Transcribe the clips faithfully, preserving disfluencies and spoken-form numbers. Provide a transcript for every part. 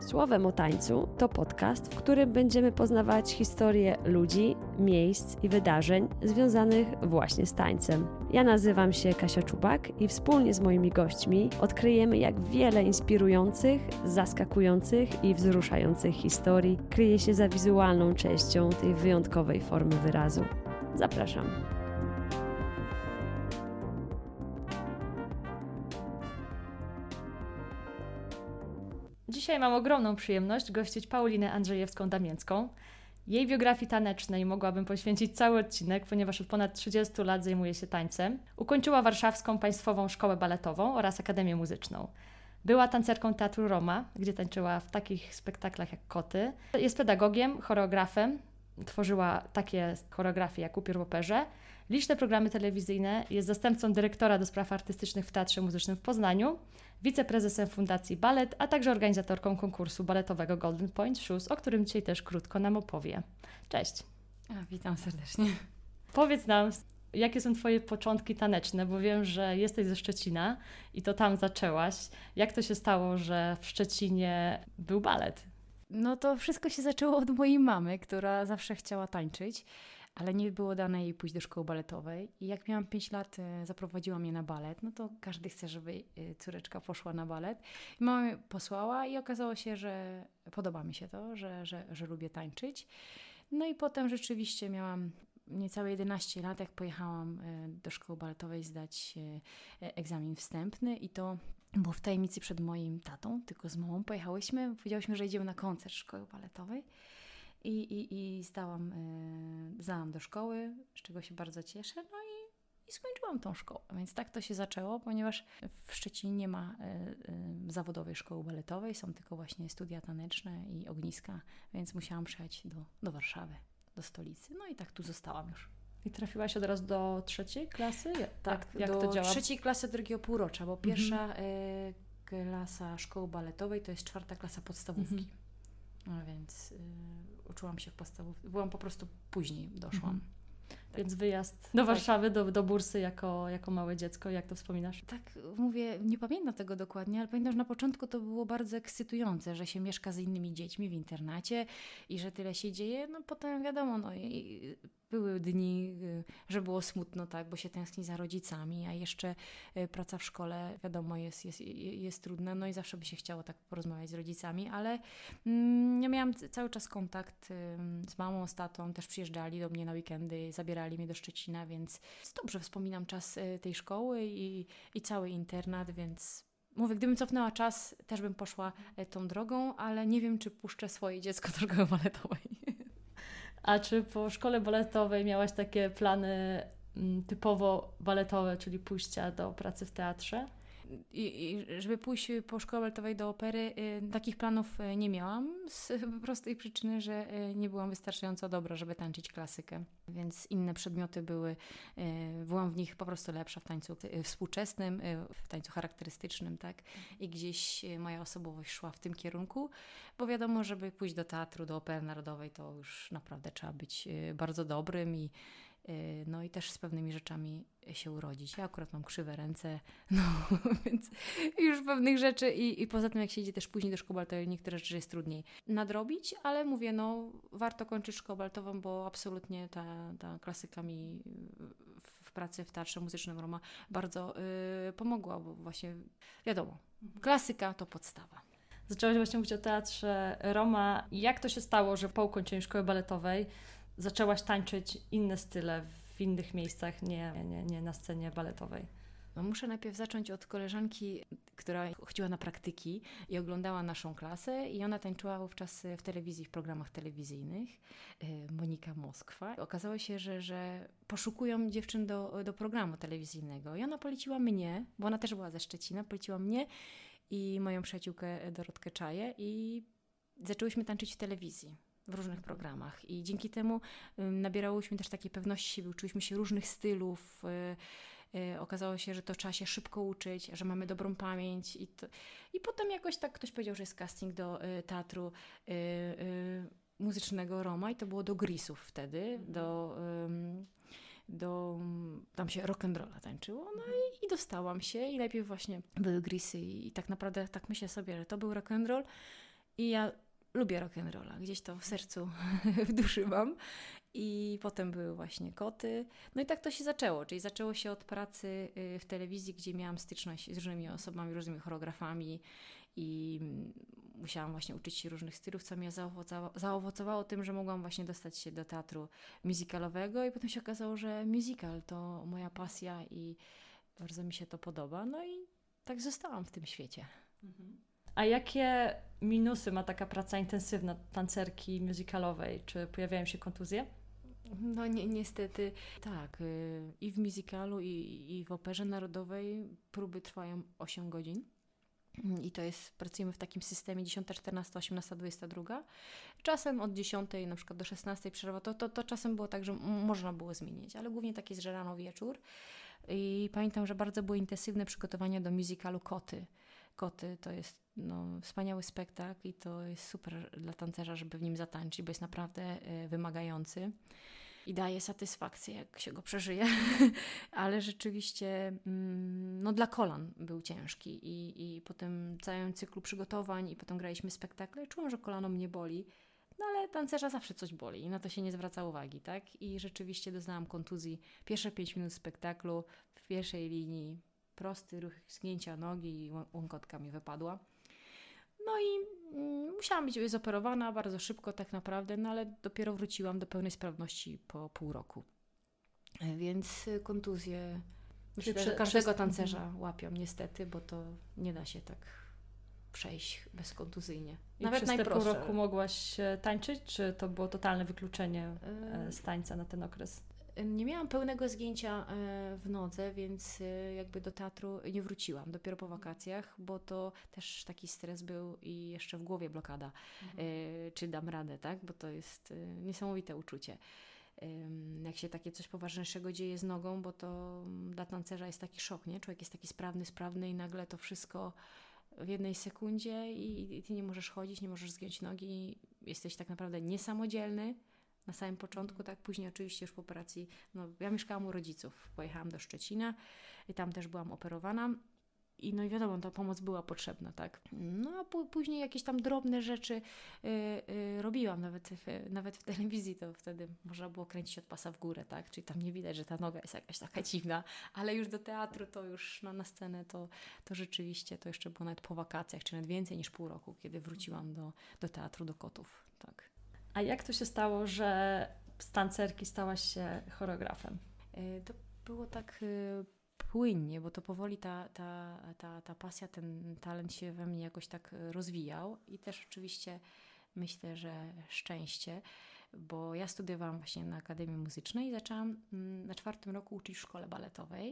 Słowem o tańcu to podcast, w którym będziemy poznawać historię ludzi, miejsc i wydarzeń związanych właśnie z tańcem. Ja nazywam się Kasia Czubak i wspólnie z moimi gośćmi odkryjemy, jak wiele inspirujących, zaskakujących i wzruszających historii kryje się za wizualną częścią tej wyjątkowej formy wyrazu. Zapraszam. Dzisiaj mam ogromną przyjemność gościć Paulinę Andrzejewską-Damięcką. Jej biografii tanecznej mogłabym poświęcić cały odcinek, ponieważ od ponad trzydziestu lat zajmuje się tańcem. Ukończyła Warszawską Państwową Szkołę Baletową oraz Akademię Muzyczną. Była tancerką Teatru Roma, gdzie tańczyła w takich spektaklach jak Koty. Jest pedagogiem, choreografem. Tworzyła takie choreografie jak Upiór w operze. Liczne programy telewizyjne. Jest zastępcą dyrektora do spraw artystycznych w Teatrze Muzycznym w Poznaniu. Wiceprezesem Fundacji Balet, a także organizatorką konkursu baletowego Golden Point Shoes, o którym dzisiaj też krótko nam opowie. Cześć. A, witam serdecznie. Powiedz nam, jakie są Twoje początki taneczne, bo wiem, że jesteś ze Szczecina i to tam zaczęłaś. Jak to się stało, że w Szczecinie był balet? No to wszystko się zaczęło od mojej mamy, która zawsze chciała tańczyć, ale nie było dane jej pójść do szkoły baletowej. I jak miałam pięć lat, zaprowadziła mnie na balet. No to każdy chce, żeby córeczka poszła na balet. I mama mnie posłała i okazało się, że podoba mi się to, że, że, że lubię tańczyć. No i potem rzeczywiście miałam niecałe jedenaście lat, jak pojechałam do szkoły baletowej zdać egzamin wstępny i to było w tajemnicy przed moim tatą, tylko z mamą pojechałyśmy, powiedziałyśmy, że idziemy na koncert szkoły baletowej. I, i, i zdałam, yy, zdałam do szkoły, z czego się bardzo cieszę, no i, i skończyłam tą szkołę. Więc tak to się zaczęło, ponieważ w Szczecinie nie ma yy, yy, zawodowej szkoły baletowej, są tylko właśnie studia taneczne i ogniska, więc musiałam przyjechać do, do Warszawy, do stolicy. No i tak tu zostałam już. I trafiłaś od razu do trzeciej klasy? Tak, jak, jak do to działa? trzeciej klasy drugiego półrocza, bo pierwsza mhm. yy, klasa szkoły baletowej to jest czwarta klasa podstawówki. Mhm. No więc y, uczyłam się w podstawówce. Byłam po prostu później, doszłam. Mhm. Tak. Więc wyjazd do Warszawy, tak. do, do bursy jako, jako małe dziecko. Jak to wspominasz? Tak, mówię, nie pamiętam tego dokładnie, ale pamiętam, że na początku to było bardzo ekscytujące, że się mieszka z innymi dziećmi w internacie i że tyle się dzieje. No potem wiadomo, no i były dni, że było smutno, tak, bo się tęskni za rodzicami, a jeszcze praca w szkole, wiadomo, jest, jest, jest trudna, no i zawsze by się chciało tak porozmawiać z rodzicami, ale mm, ja miałam cały czas kontakt y, z mamą, z tatą, też przyjeżdżali do mnie na weekendy, zabierali mnie do Szczecina, więc dobrze wspominam czas y, tej szkoły i, i cały internat, więc mówię, gdybym cofnęła czas, też bym poszła y, tą drogą, ale nie wiem, czy puszczę swoje dziecko do szkoły baletowej. A czy po szkole baletowej miałaś takie plany m, typowo baletowe, czyli pójścia do pracy w teatrze? I, i żeby pójść po szkole baletowej do opery, y, takich planów y, nie miałam z prostej przyczyny, że y, nie byłam wystarczająco dobra, żeby tańczyć klasykę. Więc inne przedmioty były, y, byłam w nich po prostu lepsza w tańcu y, współczesnym, y, w tańcu charakterystycznym, tak? I gdzieś y, moja osobowość szła w tym kierunku, bo wiadomo, żeby pójść do teatru, do opery narodowej, to już naprawdę trzeba być y, bardzo dobrym i no i też z pewnymi rzeczami się urodzić. Ja akurat mam krzywe ręce, no więc już pewnych rzeczy i, i poza tym jak się idzie też później do szkoły baletowej, niektóre rzeczy jest trudniej nadrobić, ale mówię, no warto kończyć szkołę baletową, bo absolutnie ta, ta klasyka mi w pracy w Teatrze Muzycznym Roma bardzo y, pomogła, bo właśnie wiadomo, klasyka to podstawa. Zaczęłaś właśnie mówić o Teatrze Roma. Jak to się stało, że po ukończeniu szkoły baletowej zaczęłaś tańczyć inne style w innych miejscach, nie, nie, nie na scenie baletowej? No muszę najpierw zacząć od koleżanki, która chodziła na praktyki i oglądała naszą klasę i ona tańczyła wówczas w telewizji, w programach telewizyjnych, Monika Moskwa. Okazało się, że, że poszukują dziewczyn do, do programu telewizyjnego i ona poleciła mnie, bo ona też była ze Szczecina, poleciła mnie i moją przyjaciółkę Dorotkę Czaję i zaczęłyśmy tańczyć w telewizji. W różnych programach i dzięki temu y, nabierałyśmy też takiej pewności siebie, uczyliśmy się różnych stylów, y, y, okazało się, że to trzeba się szybko uczyć, że mamy dobrą pamięć i, to, i potem jakoś tak ktoś powiedział, że jest casting do y, teatru y, y, muzycznego Roma i to było do Grisów wtedy, mhm. do, y, do, tam się rock'n'rolla tańczyło, no i, i dostałam się i najpierw właśnie były Grisy i, i tak naprawdę tak myślę sobie, że to był rock'n'roll. I ja lubię rock'n'rolla, gdzieś to w sercu, w duszy mam. I potem były właśnie koty. No i tak to się zaczęło, czyli zaczęło się od pracy w telewizji, gdzie miałam styczność z różnymi osobami, różnymi choreografami i musiałam właśnie uczyć się różnych stylów, co mnie zaowocowało, zaowocowało tym, że mogłam właśnie dostać się do teatru musicalowego i potem się okazało, że musical to moja pasja i bardzo mi się to podoba. No i tak zostałam w tym świecie. Mhm. A jakie minusy ma taka praca intensywna tancerki musicalowej? Czy pojawiają się kontuzje? No ni- niestety tak. Y- I w musicalu, i, i w Operze Narodowej próby trwają osiem godzin. I to jest, pracujemy w takim systemie dziesiąta, czternasta, osiemnasta, dwudziesta druga. Czasem od dziesiątej na przykład do szesnastej przerwa, to, to, to czasem było tak, że m- można było zmienić, ale głównie tak jest, że rano wieczór. I pamiętam, że bardzo były intensywne przygotowania do musicalu Koty. Koty to jest no, wspaniały spektakl i to jest super dla tancerza, żeby w nim zatańczyć, bo jest naprawdę y, wymagający i daje satysfakcję, jak się go przeżyje, ale rzeczywiście mm, no, dla kolan był ciężki i, i po tym całym cyklu przygotowań i potem graliśmy spektakle, czułam, że kolano mnie boli, no ale tancerza zawsze coś boli i na to się nie zwraca uwagi, tak? I rzeczywiście doznałam kontuzji pierwsze pięć minut spektaklu w pierwszej linii, prosty ruch zgięcia nogi i łąkotka mi wypadła. No i mm, musiałam być zoperowana bardzo szybko tak naprawdę, no ale dopiero wróciłam do pełnej sprawności po pół roku. Więc kontuzje myślę, Prze- że każdego przez- tancerza łapią niestety, bo to nie da się tak przejść bezkontuzyjnie. I Nawet przez te pół najprostsze. roku mogłaś e, tańczyć, czy to było totalne wykluczenie e, Ym, z tańca na ten okres? Nie miałam pełnego zgięcia e, w nodze, więc e, jakby do teatru nie wróciłam dopiero po wakacjach, bo to też taki stres był i jeszcze w głowie blokada, e, czy dam radę, tak? Bo to jest e, niesamowite uczucie. Ym, Jak się takie coś poważniejszego dzieje z nogą, bo to dla tancerza jest taki szok, nie? Człowiek jest taki sprawny, sprawny i nagle to wszystko w jednej sekundzie i, i ty nie możesz chodzić, nie możesz zgiąć nogi, jesteś tak naprawdę niesamodzielny. Na samym początku, tak, później oczywiście już po operacji, no ja mieszkałam u rodziców, pojechałam do Szczecina i tam też byłam operowana i no i wiadomo, ta pomoc była potrzebna, tak. No a p- później jakieś tam drobne rzeczy y, y, robiłam, nawet w, nawet w telewizji to wtedy można było kręcić od pasa w górę, tak, czyli tam nie widać, że ta noga jest jakaś taka dziwna, ale już do teatru to już no, na scenę to, to rzeczywiście to jeszcze było nawet po wakacjach, czy nawet więcej niż pół roku, kiedy wróciłam do, do teatru, do Kotów, tak. A jak to się stało, że z tancerki stałaś się choreografem? Y, To było tak y, płynnie, bo to powoli ta, ta, ta, ta pasja, ten talent się we mnie jakoś tak y, rozwijał i też oczywiście myślę, że szczęście, bo ja studiowałam właśnie na Akademii Muzycznej i zaczęłam mm, na czwartym roku uczyć w szkole baletowej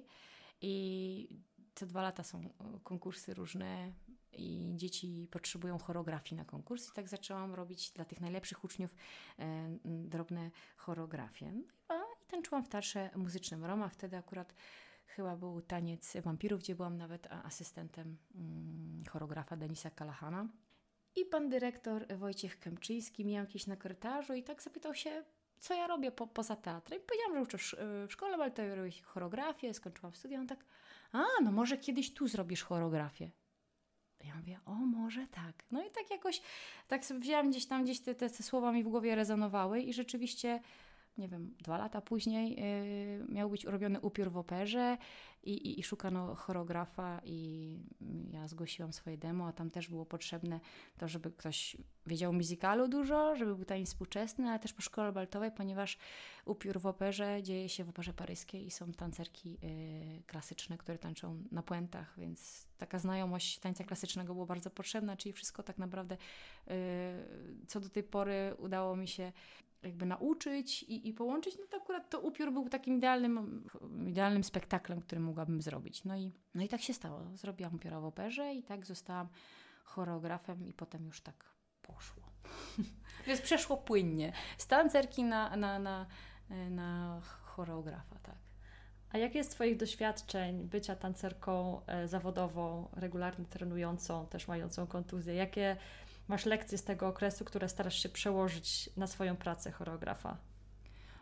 i co dwa lata są y, konkursy różne i dzieci potrzebują choreografii na konkurs i tak zaczęłam robić dla tych najlepszych uczniów e, m, drobne choreografie. No i, a, i tańczyłam w teatrze muzycznym Roma. Wtedy akurat chyba był taniec wampirów, gdzie byłam nawet a, asystentem mm, choreografa Denisa Kalahana. I pan dyrektor Wojciech Kępczyński miał jakieś na korytarzu i tak zapytał się, co ja robię po, poza teatrem. I powiedziałam, że uczę sz- w szkole baletowej choreografię, skończyłam studia. On tak, a no może kiedyś tu zrobisz choreografię. Ja mówię, o może tak. No i tak jakoś, tak sobie wzięłam gdzieś tam, gdzieś te, te, te słowa mi w głowie rezonowały i rzeczywiście, nie wiem, dwa lata później yy, miał być robiony upiór w operze i, i, i szukano choreografa i ja zgłosiłam swoje demo, a tam też było potrzebne to, żeby ktoś wiedział o musicalu dużo, żeby był tańc współczesny, ale też po szkole baletowej, ponieważ upiór w operze dzieje się w operze paryskiej i są tancerki yy, klasyczne, które tańczą na puentach, więc taka znajomość tańca klasycznego była bardzo potrzebna, czyli wszystko tak naprawdę, yy, co do tej pory udało mi się jakby nauczyć i, i połączyć, no to akurat to upiór był takim idealnym, idealnym spektaklem, który mogłabym zrobić. No i, no i tak się stało. Zrobiłam upiora w operze i tak zostałam choreografem i potem już tak poszło. Więc przeszło płynnie. Z tancerki na, na, na, na choreografa, tak. A jakie z Twoich doświadczeń bycia tancerką e, zawodową, regularnie trenującą, też mającą kontuzję? Jakie masz lekcje z tego okresu, które starasz się przełożyć na swoją pracę choreografa?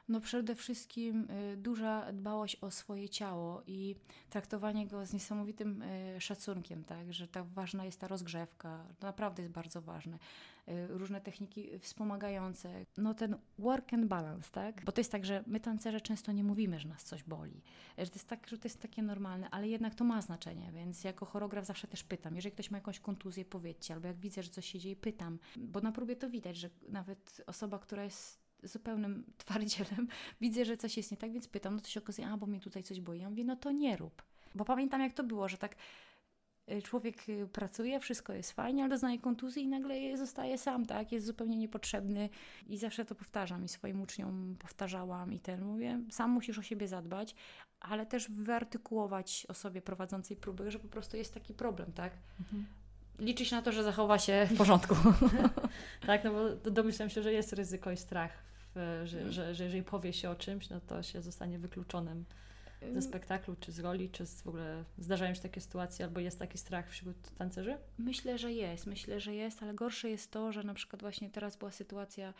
No przede wszystkim y, duża dbałość o swoje ciało i traktowanie go z niesamowitym y, szacunkiem, tak, że tak ważna jest ta rozgrzewka, to naprawdę jest bardzo ważne. Y, różne techniki wspomagające, no ten work and balance, tak, bo to jest tak, że my tancerze często nie mówimy, że nas coś boli, że to jest tak, że to jest takie normalne, ale jednak to ma znaczenie, więc jako choreograf zawsze też pytam, jeżeli ktoś ma jakąś kontuzję, powiedzcie, albo jak widzę, że coś się dzieje, pytam, bo na próbie to widać, że nawet osoba, która jest zupełnym twardzielem, widzę, że coś jest nie tak, więc pytam, no to się okazuje, a bo mnie tutaj coś boi. Ja mówię, no to nie rób. Bo pamiętam, jak to było, że tak człowiek pracuje, wszystko jest fajnie, ale doznaje kontuzji i nagle zostaje sam, tak, jest zupełnie niepotrzebny i zawsze to powtarzam i swoim uczniom powtarzałam i ten, mówię, sam musisz o siebie zadbać, ale też wyartykułować osobie prowadzącej próby, że po prostu jest taki problem, tak. Mhm. Liczy się na to, że zachowa się w porządku. Tak, no bo domyślam się, że jest ryzyko i strach, w, że, że, że jeżeli powie się o czymś, no to się zostanie wykluczonym ze spektaklu, czy z roli, czy z w ogóle zdarzają się takie sytuacje, albo jest taki strach wśród tancerzy? Myślę, że jest, myślę, że jest, ale gorsze jest to, że na przykład właśnie teraz była sytuacja,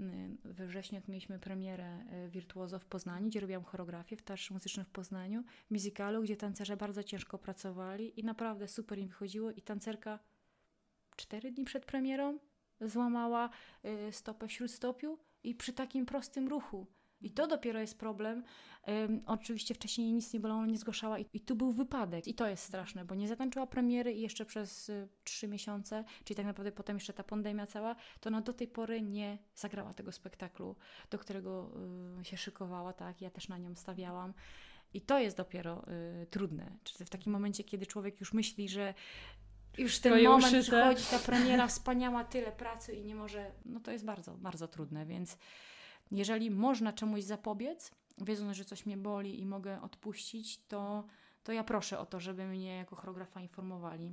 we wrześniu jak mieliśmy premierę Wirtuozo w Poznaniu, gdzie robiłam choreografię w Teatrze Muzycznym w Poznaniu, w musicalu, gdzie tancerze bardzo ciężko pracowali i naprawdę super im wychodziło i tancerka cztery dni przed premierą złamała stopę w śródstopiu i przy takim prostym ruchu. I to dopiero jest problem. Um, oczywiście wcześniej nic nie bolało, nie zgłaszała i, i tu był wypadek. I to jest straszne, bo nie zatańczyła premiery i jeszcze przez y, trzy miesiące, czyli tak naprawdę potem jeszcze ta pandemia cała, to ona do tej pory nie zagrała tego spektaklu, do którego y, się szykowała, tak, ja też na nią stawiałam. I to jest dopiero y, trudne. Czyli w takim momencie, kiedy człowiek już myśli, że już ten Twoje moment uszyte. przychodzi, ta premiera wspaniała, tyle pracy i nie może, no to jest bardzo, bardzo trudne, więc jeżeli można czemuś zapobiec, wiedząc, że coś mnie boli i mogę odpuścić, to, to ja proszę o to, żeby mnie jako choreografa informowali.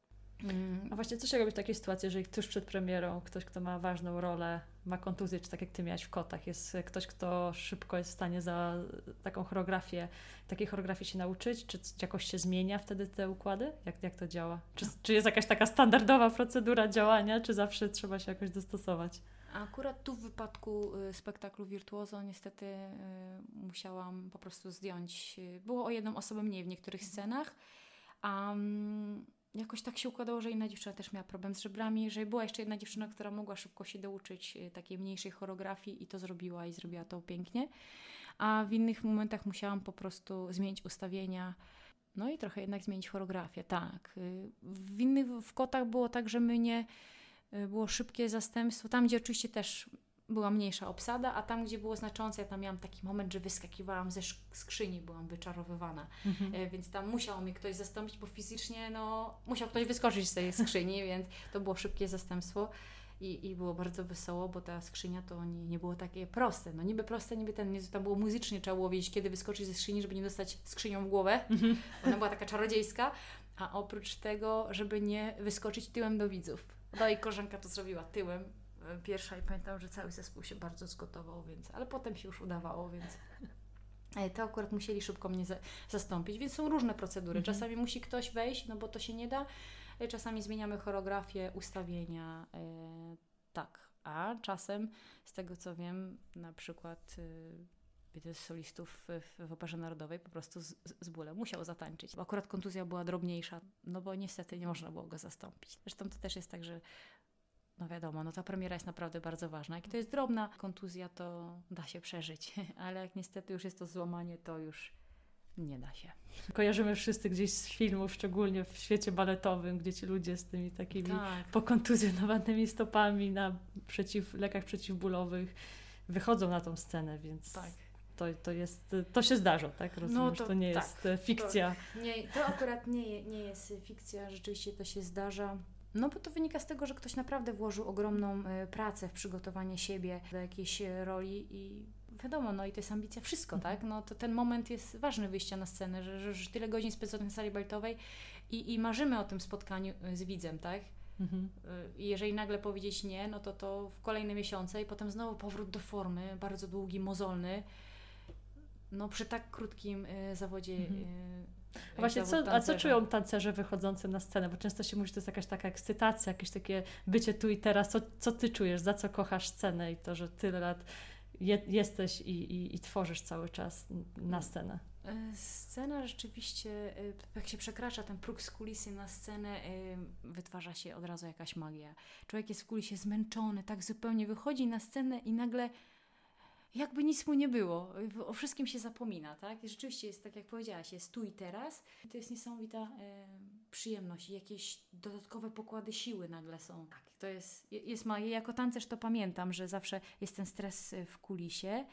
Mm. A właśnie co się robi w takiej sytuacji, jeżeli tuż przed premierą ktoś, kto ma ważną rolę, ma kontuzję, czy tak jak Ty miałaś w Kotach, jest ktoś, kto szybko jest w stanie za taką choreografię, takiej choreografii się nauczyć? Czy jakoś się zmienia wtedy te układy? Jak, jak to działa? Czy, czy jest jakaś taka standardowa procedura działania, czy zawsze trzeba się jakoś dostosować? A akurat tu w wypadku y, spektaklu Wirtuozo niestety y, musiałam po prostu zdjąć. Y, było o jedną osobę mniej w niektórych scenach, a um, jakoś tak się układało, że inna dziewczyna też miała problem z żebrami, że była jeszcze jedna dziewczyna, która mogła szybko się douczyć y, takiej mniejszej choreografii i to zrobiła i zrobiła to pięknie, a w innych momentach musiałam po prostu zmienić ustawienia. No i trochę jednak zmienić choreografię, tak. Y, w innych, w Kotach było tak, że my nie było szybkie zastępstwo, tam gdzie oczywiście też była mniejsza obsada, a tam gdzie było znaczące, ja tam miałam taki moment, że wyskakiwałam ze skrzyni, byłam wyczarowywana, mhm. e, więc tam musiał mnie ktoś zastąpić, bo fizycznie no, musiał ktoś wyskoczyć z tej skrzyni, więc to było szybkie zastępstwo i, i było bardzo wesoło, bo ta skrzynia to nie, nie było takie proste, no niby proste, niby ten, nie, tam było muzycznie, trzeba było wiedzieć, kiedy wyskoczyć ze skrzyni, żeby nie dostać skrzynią w głowę, mhm. Ona była taka czarodziejska, a oprócz tego, żeby nie wyskoczyć tyłem do widzów. No i koleżanka to zrobiła tyłem pierwsza i pamiętam, że cały zespół się bardzo zgotował, więc, ale potem się już udawało, więc to akurat musieli szybko mnie za, zastąpić, więc są różne procedury. Mhm. Czasami musi ktoś wejść, no bo to się nie da, czasami zmieniamy choreografię, ustawienia, e, tak, a czasem z tego co wiem, na przykład jeden z solistów w, w Operze Narodowej po prostu z, z bólem musiał zatańczyć. Bo akurat kontuzja była drobniejsza, no bo niestety nie można było go zastąpić. Zresztą to też jest tak, że no wiadomo, no ta premiera jest naprawdę bardzo ważna. Jak to jest drobna kontuzja, to da się przeżyć, ale jak niestety już jest to złamanie, to już nie da się. Kojarzymy wszyscy gdzieś z filmów, szczególnie w świecie baletowym, gdzie ci ludzie z tymi takimi tak. pokontuzjonowanymi stopami na przeciw, lekach przeciwbólowych wychodzą na tą scenę, więc tak. to, to jest, to się zdarza, tak? Rozumiem, no to, że to nie tak, jest fikcja. To, nie, to akurat nie, nie jest fikcja, rzeczywiście to się zdarza. No bo to wynika z tego, że ktoś naprawdę włożył ogromną y, pracę w przygotowanie siebie do jakiejś roli i wiadomo, no i to jest ambicja, wszystko, mhm. tak? No to ten moment jest ważny wyjścia na scenę, że, że, że tyle godzin spędzonych na sali baletowej i, i marzymy o tym spotkaniu z widzem, tak? Mhm. Y, I jeżeli nagle powiedzieć nie, no to to w kolejne miesiące i potem znowu powrót do formy, bardzo długi, mozolny, no przy tak krótkim y, zawodzie mhm. y, A właśnie, co, a co czują tancerze wychodzący na scenę? Bo często się mówi, że to jest jakaś taka ekscytacja, jakieś takie bycie tu i teraz. Co, co Ty czujesz? Za co kochasz scenę i to, że tyle lat je, jesteś i, i, i tworzysz cały czas na scenę? Scena rzeczywiście, jak się przekracza ten próg z kulisy na scenę, wytwarza się od razu jakaś magia. Człowiek jest w kulisie zmęczony, tak zupełnie wychodzi na scenę i nagle jakby nic mu nie było. O wszystkim się zapomina, tak? I rzeczywiście jest, tak jak powiedziałaś, jest tu i teraz. To jest niesamowita e, przyjemność i jakieś dodatkowe pokłady siły nagle są. Tak, to jest, jest magia. Jako tancerz to pamiętam, że zawsze jest ten stres w kulisie,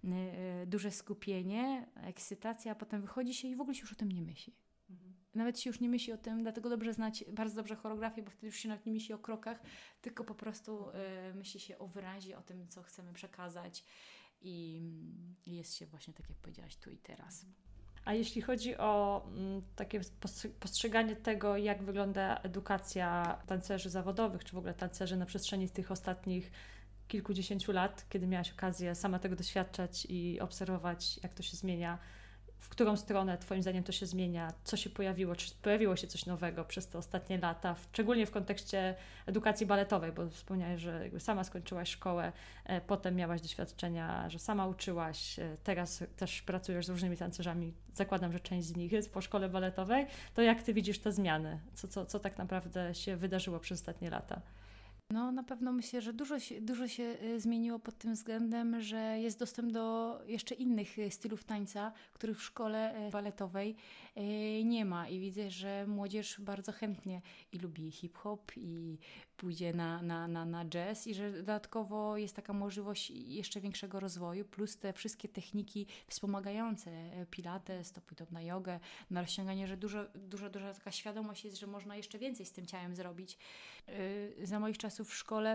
e, duże skupienie, ekscytacja, a potem wychodzi się i w ogóle się już o tym nie myśli. Mhm. Nawet się już nie myśli o tym, dlatego dobrze znać bardzo dobrze choreografię, bo wtedy już się nawet nie myśli o krokach, tylko po prostu e, myśli się o wyrazie, o tym, co chcemy przekazać. I jest się właśnie, tak jak powiedziałaś, tu i teraz. A jeśli chodzi o m, takie postrzeganie tego, jak wygląda edukacja tancerzy zawodowych, czy w ogóle tancerzy na przestrzeni tych ostatnich kilkudziesięciu lat, kiedy miałaś okazję sama tego doświadczać i obserwować, jak to się zmienia, w którą stronę Twoim zdaniem to się zmienia, co się pojawiło, czy pojawiło się coś nowego przez te ostatnie lata, szczególnie w kontekście edukacji baletowej, bo wspomniałaś, że jakby sama skończyłaś szkołę, e, potem miałaś doświadczenia, że sama uczyłaś, e, teraz też pracujesz z różnymi tancerzami, zakładam, że część z nich jest po szkole baletowej, to jak Ty widzisz te zmiany? Co, co, co tak naprawdę się wydarzyło przez ostatnie lata? No na pewno myślę, że dużo się, dużo się zmieniło pod tym względem, że jest dostęp do jeszcze innych stylów tańca, których w szkole baletowej nie ma i widzę, że młodzież bardzo chętnie i lubi hip-hop i pójdzie na, na, na, na jazz i że dodatkowo jest taka możliwość jeszcze większego rozwoju, plus te wszystkie techniki wspomagające, pilates, to pójdą na jogę, na rozciąganie, że dużo, dużo, duża taka świadomość jest, że można jeszcze więcej z tym ciałem zrobić. Yy, za moich czasów w szkole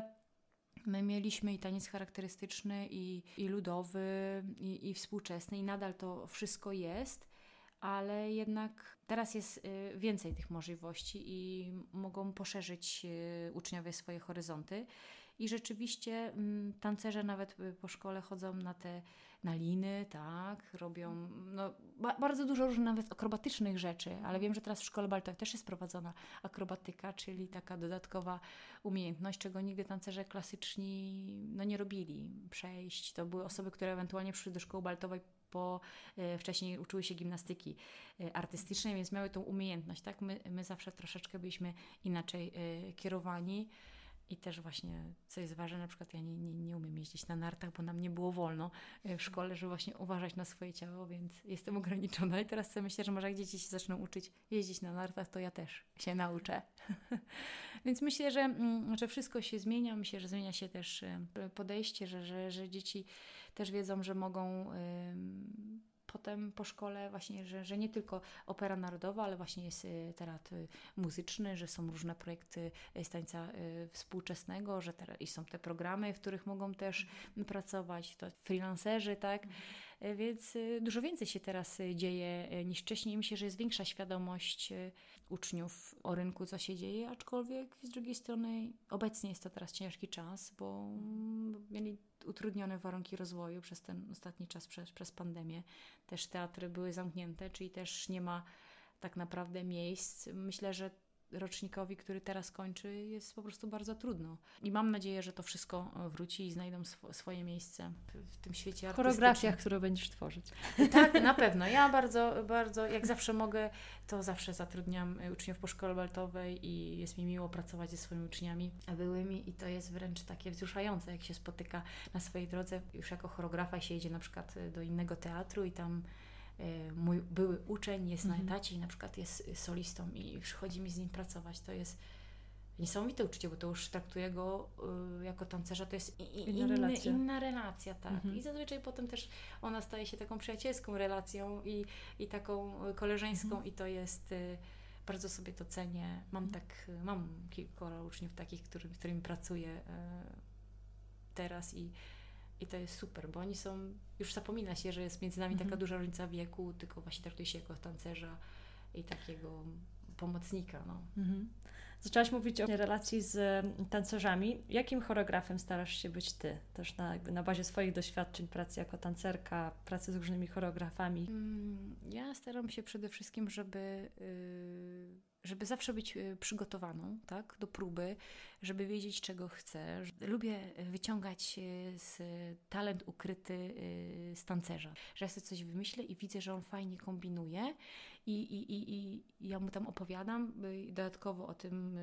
my mieliśmy i taniec charakterystyczny, i, i ludowy, i, i współczesny i nadal to wszystko jest, ale jednak teraz jest y, więcej tych możliwości i mogą poszerzyć y, uczniowie swoje horyzonty. I rzeczywiście y, tancerze nawet po szkole chodzą na te na liny, tak, robią no, ba- bardzo dużo różnych nawet akrobatycznych rzeczy, ale wiem, że teraz w szkole baletowej też jest prowadzona akrobatyka, czyli taka dodatkowa umiejętność, czego nigdy tancerze klasyczni no, nie robili. Przejść, to były osoby, które ewentualnie przyszły do szkoły baletowej bo e, wcześniej uczyły się gimnastyki e, artystycznej, więc miały tą umiejętność, tak? My, my zawsze troszeczkę byliśmy inaczej e, kierowani i też właśnie, co jest ważne, na przykład ja nie, nie, nie umiem jeździć na nartach, bo nam nie było wolno e, w szkole, żeby właśnie uważać na swoje ciało, więc jestem ograniczona i teraz sobie myślę, że może jak dzieci się zaczną uczyć jeździć na nartach, to ja też się nauczę. Więc myślę, że, że wszystko się zmienia, myślę, że zmienia się też podejście, że, że, że dzieci też wiedzą, że mogą ym, potem po szkole właśnie, że, że nie tylko opera narodowa, ale właśnie jest y, teatr y, muzyczny, że są różne projekty y, z tańca y, współczesnego, że te, i są te programy, w których mogą też mm. pracować, to freelancerzy, tak? Mm. Y, więc y, dużo więcej się teraz y, dzieje y, niż wcześniej. Myślę, że jest większa świadomość y, uczniów o rynku, co się dzieje, aczkolwiek z drugiej strony obecnie jest to teraz ciężki czas, bo mm, mieli utrudnione warunki rozwoju przez ten ostatni czas, przez, przez pandemię. Też teatry były zamknięte, czyli też nie ma tak naprawdę miejsc. Myślę, że rocznikowi, który teraz kończy, jest po prostu bardzo trudno. I mam nadzieję, że to wszystko wróci i znajdą sw- swoje miejsce w, w tym świecie artystycznym. Choreografiach, które będziesz tworzyć. Tak, na pewno. Ja bardzo, bardzo, jak zawsze mogę, to zawsze zatrudniam uczniów po szkole baletowej i jest mi miło pracować ze swoimi uczniami byłymi i to jest wręcz takie wzruszające, jak się spotyka na swojej drodze już jako choreografa i się jedzie na przykład do innego teatru i tam mój były uczeń jest mhm. na etacie i na przykład jest solistą i przychodzi mi z nim pracować. To jest niesamowite uczucie, bo to już traktuję go y, jako tancerza, to jest i, i, inna, inny, relacja. inna relacja, tak. Mhm. I zazwyczaj potem też ona staje się taką przyjacielską relacją i, i taką koleżeńską mhm. i to jest, y, bardzo sobie to cenię. Mam mhm. tak, mam kilkoro uczniów takich, który, z którymi pracuję y, teraz i I to jest super, bo oni są, już zapomina się, że jest między nami mhm. taka duża różnica wieku, tylko właśnie traktuje się jako tancerza i takiego pomocnika. No. Mhm. Zaczęłaś mówić o relacji z tancerzami. Jakim choreografem starasz się być Ty? Też na, jakby na bazie swoich doświadczeń, pracy jako tancerka, pracy z różnymi choreografami. Ja staram się przede wszystkim, żeby, yy, żeby zawsze być przygotowaną, tak, do próby, żeby wiedzieć, czego chcę. Lubię wyciągać z talent ukryty z tancerza, że ja sobie coś wymyślę i widzę, że on fajnie kombinuje i, i, i, i ja mu tam opowiadam dodatkowo o tym,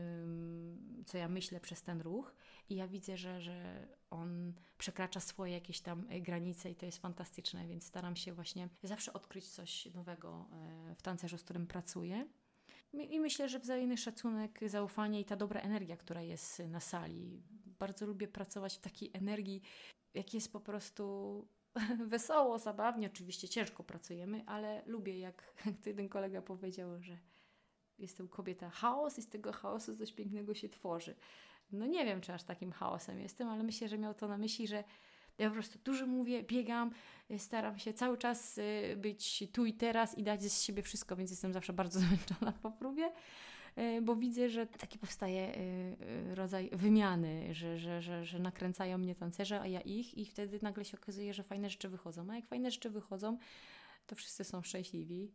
co ja myślę przez ten ruch i ja widzę, że, że on przekracza swoje jakieś tam granice i to jest fantastyczne, więc staram się właśnie zawsze odkryć coś nowego w tancerzu, z którym pracuję. I myślę, że wzajemny szacunek, zaufanie i ta dobra energia, która jest na sali. Bardzo lubię pracować w takiej energii, jak jest po prostu wesoło, zabawnie. Oczywiście ciężko pracujemy, ale lubię, jak, jak to jeden kolega powiedział, że jestem kobieta chaos i z tego chaosu coś pięknego się tworzy. No nie wiem, czy aż takim chaosem jestem, ale myślę, że miał to na myśli, że ja po prostu dużo mówię, biegam, staram się cały czas być tu i teraz i dać z siebie wszystko, więc jestem zawsze bardzo zmęczona po próbie, bo widzę, że taki powstaje rodzaj wymiany, że, że, że, że nakręcają mnie tancerze, a ja ich i wtedy nagle się okazuje, że fajne rzeczy wychodzą. A jak fajne rzeczy wychodzą, to wszyscy są szczęśliwi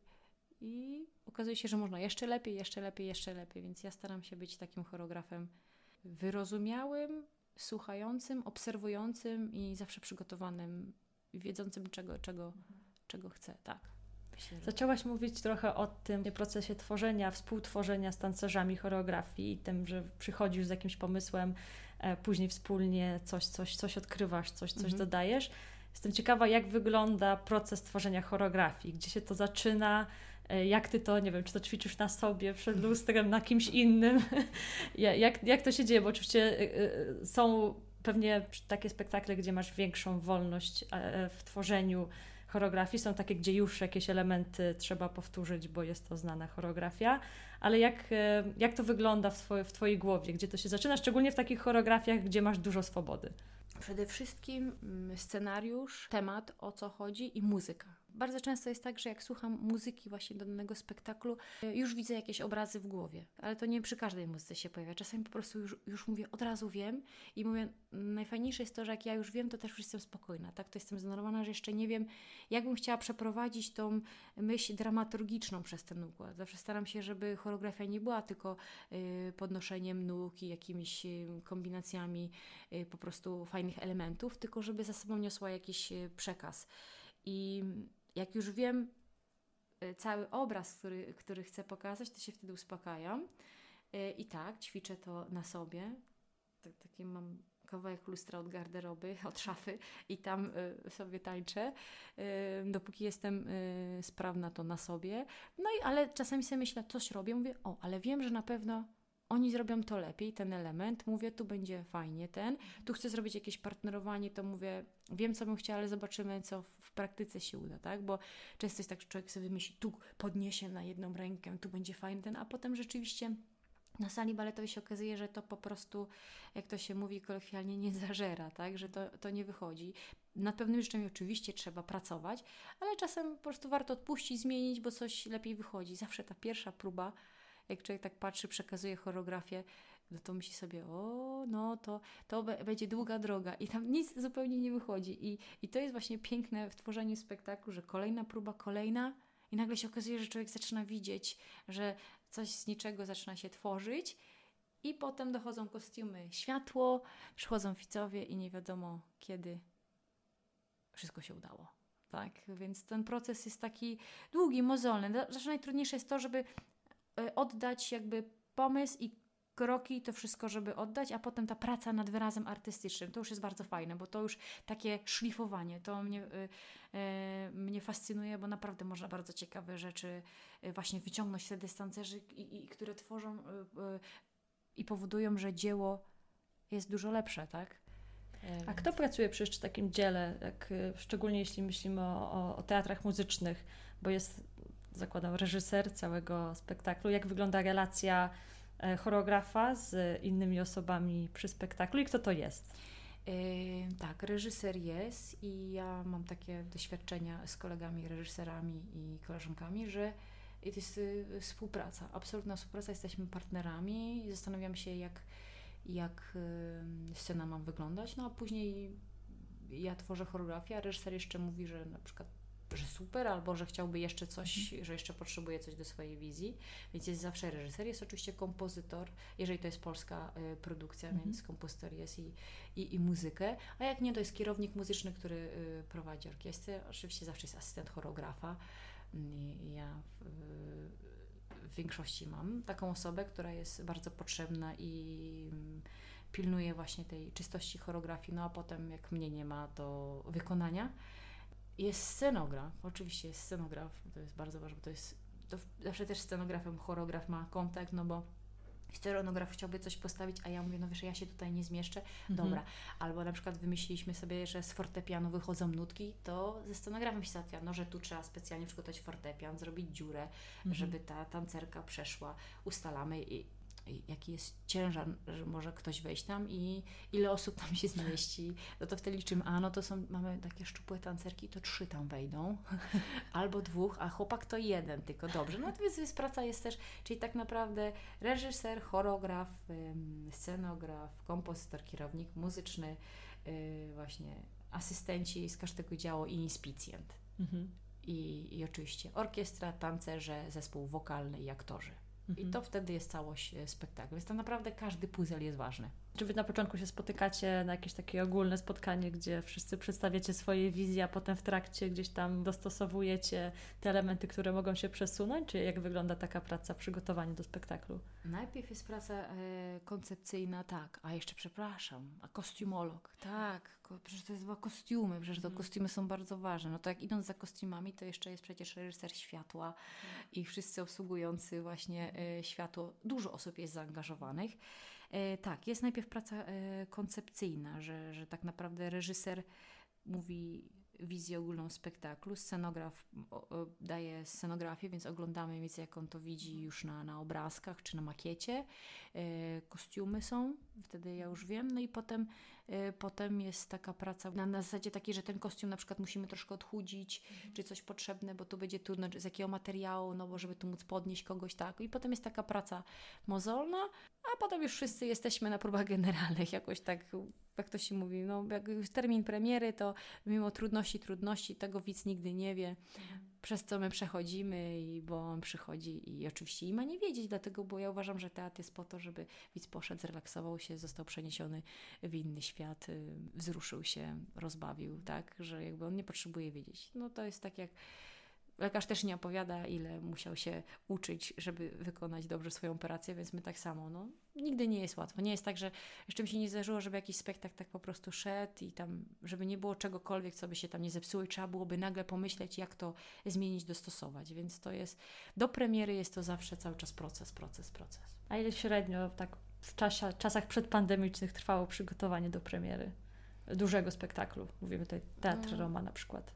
i okazuje się, że można jeszcze lepiej, jeszcze lepiej, jeszcze lepiej, więc ja staram się być takim choreografem wyrozumiałym, słuchającym, obserwującym i zawsze przygotowanym, wiedzącym czego, czego, mhm. czego chcę. Tak. Myślę, Zaczęłaś mówić trochę o tym procesie tworzenia, współtworzenia z tancerzami choreografii i tym, że przychodzisz z jakimś pomysłem, e, później wspólnie coś, coś, coś odkrywasz, coś, coś mhm. dodajesz. Jestem ciekawa, jak wygląda proces tworzenia choreografii, gdzie się to zaczyna, jak ty to, nie wiem, czy to ćwiczysz na sobie, przed lustrem, na kimś innym, jak, jak to się dzieje, bo oczywiście są pewnie takie spektakle, gdzie masz większą wolność w tworzeniu choreografii, są takie, gdzie już jakieś elementy trzeba powtórzyć, bo jest to znana choreografia, ale jak, jak to wygląda w, twoj, w twojej głowie, gdzie to się zaczyna, szczególnie w takich choreografiach, gdzie masz dużo swobody? Przede wszystkim scenariusz, temat, o co chodzi i muzyka. Bardzo często jest tak, że jak słucham muzyki właśnie do danego spektaklu, już widzę jakieś obrazy w głowie, ale to nie przy każdej muzyce się pojawia. Czasami po prostu już, już mówię, od razu wiem i mówię, najfajniejsze jest to, że jak ja już wiem, to też już jestem spokojna, tak? To jestem zdenerwowana, że jeszcze nie wiem, jak bym chciała przeprowadzić tą myśl dramaturgiczną przez ten układ. Zawsze staram się, żeby choreografia nie była tylko y, podnoszeniem nóg i jakimiś y, kombinacjami y, po prostu fajnych elementów, tylko żeby za sobą niosła jakiś y, przekaz. I jak już wiem cały obraz, który, który chcę pokazać, to się wtedy uspokajam. I tak, ćwiczę to na sobie. Tak, taki mam kawałek lustra od garderoby, od szafy i tam y, sobie tańczę. Y, dopóki jestem y, sprawna, to na sobie. No i ale czasami sobie myślę, coś robię, mówię, o, ale wiem, że na pewno oni zrobią to lepiej, ten element. Mówię, tu będzie fajnie ten. Tu chcę zrobić jakieś partnerowanie, to mówię, wiem, co bym chciała, ale zobaczymy, co w praktyce się uda, tak? Bo często jest tak, że człowiek sobie myśli, tu podniesie na jedną rękę, tu będzie fajny ten, a potem rzeczywiście na sali baletowej się okazuje, że to po prostu, jak to się mówi kolokwialnie, nie zażera, tak? Że to, to nie wychodzi. Nad pewnymi rzeczami oczywiście trzeba pracować, ale czasem po prostu warto odpuścić, zmienić, bo coś lepiej wychodzi. Zawsze ta pierwsza próba, jak człowiek tak patrzy, przekazuje choreografię, no to myśli sobie, o, no to, to b- będzie długa droga i tam nic zupełnie nie wychodzi. I, I to jest właśnie piękne w tworzeniu spektaklu, że kolejna próba, kolejna i nagle się okazuje, że człowiek zaczyna widzieć, że coś z niczego zaczyna się tworzyć i potem dochodzą kostiumy, światło, przychodzą widzowie i nie wiadomo kiedy wszystko się udało. Tak, więc ten proces jest taki długi, mozolny. Zawsze najtrudniejsze jest to, żeby oddać jakby pomysł i kroki, to wszystko, żeby oddać, a potem ta praca nad wyrazem artystycznym, to już jest bardzo fajne, bo to już takie szlifowanie, to mnie, y, y, mnie fascynuje, bo naprawdę można bardzo ciekawe rzeczy y, właśnie wyciągnąć wtedy z tancerzy, i, i, które tworzą y, y, i powodują, że dzieło jest dużo lepsze, tak? A kto pracuje przy jeszcze takim dziele, jak, szczególnie jeśli myślimy o, o, o teatrach muzycznych, bo jest, zakładam, reżyser całego spektaklu, jak wygląda relacja choreografa z innymi osobami przy spektaklu i kto to jest? Yy, tak, reżyser jest i ja mam takie doświadczenia z kolegami reżyserami i koleżankami, że to jest y, współpraca, absolutna współpraca, jesteśmy partnerami i zastanawiam się, jak, jak y, scena ma wyglądać, no a później ja tworzę choreografię, a reżyser jeszcze mówi, że na przykład że super, albo że chciałby jeszcze coś, mhm. że jeszcze potrzebuje coś do swojej wizji, więc jest zawsze reżyser, jest oczywiście kompozytor, jeżeli to jest polska y, produkcja, mhm. więc kompozytor jest i, i, i muzykę, a jak nie, to jest kierownik muzyczny, który y, prowadzi orkiestrę, oczywiście zawsze jest asystent choreografa. I ja w, w większości mam taką osobę, która jest bardzo potrzebna i pilnuje właśnie tej czystości choreografii, no a potem jak mnie nie ma do wykonania, jest scenograf, oczywiście jest scenograf, to jest bardzo ważne, bo to jest, to zawsze też scenografem choreograf ma kontakt, no bo scenograf chciałby coś postawić, a ja mówię, no wiesz, ja się tutaj nie zmieszczę, mhm. dobra. Albo na przykład wymyśliliśmy sobie, że z fortepianu wychodzą nutki, to ze scenografem się załatwia, no że tu trzeba specjalnie przygotować fortepian, zrobić dziurę, mhm. żeby ta tancerka przeszła, ustalamy i jaki jest ciężar, że może ktoś wejść tam i ile osób tam się zmieści, no to wtedy liczymy, a no to są, mamy takie szczupłe tancerki, to trzy tam wejdą, albo dwóch, a chłopak to jeden, tylko dobrze. No to więc, więc praca jest też, czyli tak naprawdę reżyser, choreograf, scenograf, kompozytor, kierownik muzyczny, yy, właśnie asystenci z każdego działu i inspicjent. Mhm. I, I oczywiście orkiestra, tancerze, zespół wokalny i aktorzy. I to wtedy jest całość spektaklu. Więc tam naprawdę każdy puzzle jest ważny. Czy wy na początku się spotykacie na jakieś takie ogólne spotkanie, gdzie wszyscy przedstawiacie swoje wizje, a potem w trakcie gdzieś tam dostosowujecie te elementy, które mogą się przesunąć? Czy jak wygląda taka praca, przygotowanie do spektaklu? Najpierw jest praca e, koncepcyjna, tak, a jeszcze przepraszam, a kostiumolog, tak, ko, przecież to jest dwa kostiumy, przecież to kostiumy są bardzo ważne. No to jak idąc za kostiumami, to jeszcze jest przecież reżyser światła hmm. i wszyscy obsługujący właśnie e, światło. Dużo osób jest zaangażowanych. E, tak, jest najpierw praca e, koncepcyjna, że, że tak naprawdę reżyser mówi wizję ogólną spektaklu, scenograf o, o, daje scenografię, więc oglądamy, więc jak on to widzi już na, na obrazkach czy na makiecie. E, kostiumy są, wtedy ja już wiem, no i potem, e, potem jest taka praca na, na zasadzie takiej, że ten kostium na przykład musimy troszkę odchudzić, mhm. czy coś potrzebne, bo tu będzie trudno, z jakiego materiału, no bo żeby tu móc podnieść kogoś, tak. I potem jest taka praca mozolna, a potem już wszyscy jesteśmy na próbach generalnych, jakoś tak, jak to się mówi, no jak już termin premiery, to mimo trudności, trudności, tego widz nigdy nie wie, mhm. przez co my przechodzimy, i bo on przychodzi i oczywiście i ma nie wiedzieć, dlatego, bo ja uważam, że teatr jest po to, żeby widz poszedł, zrelaksował się, został przeniesiony w inny świat, wzruszył się, rozbawił, tak, że jakby on nie potrzebuje wiedzieć. No to jest tak jak lekarz też nie opowiada, ile musiał się uczyć, żeby wykonać dobrze swoją operację, więc my tak samo, no, nigdy nie jest łatwo. Nie jest tak, że jeszcze mi się nie zdarzyło, żeby jakiś spektakl tak po prostu szedł i tam, żeby nie było czegokolwiek, co by się tam nie zepsuło i trzeba byłoby nagle pomyśleć, jak to zmienić, dostosować. Więc to jest, do premiery jest to zawsze cały czas proces, proces, proces. A ile średnio tak w czasie, czasach przedpandemicznych trwało przygotowanie do premiery dużego spektaklu? Mówimy tutaj Teatr no. Roma na przykład.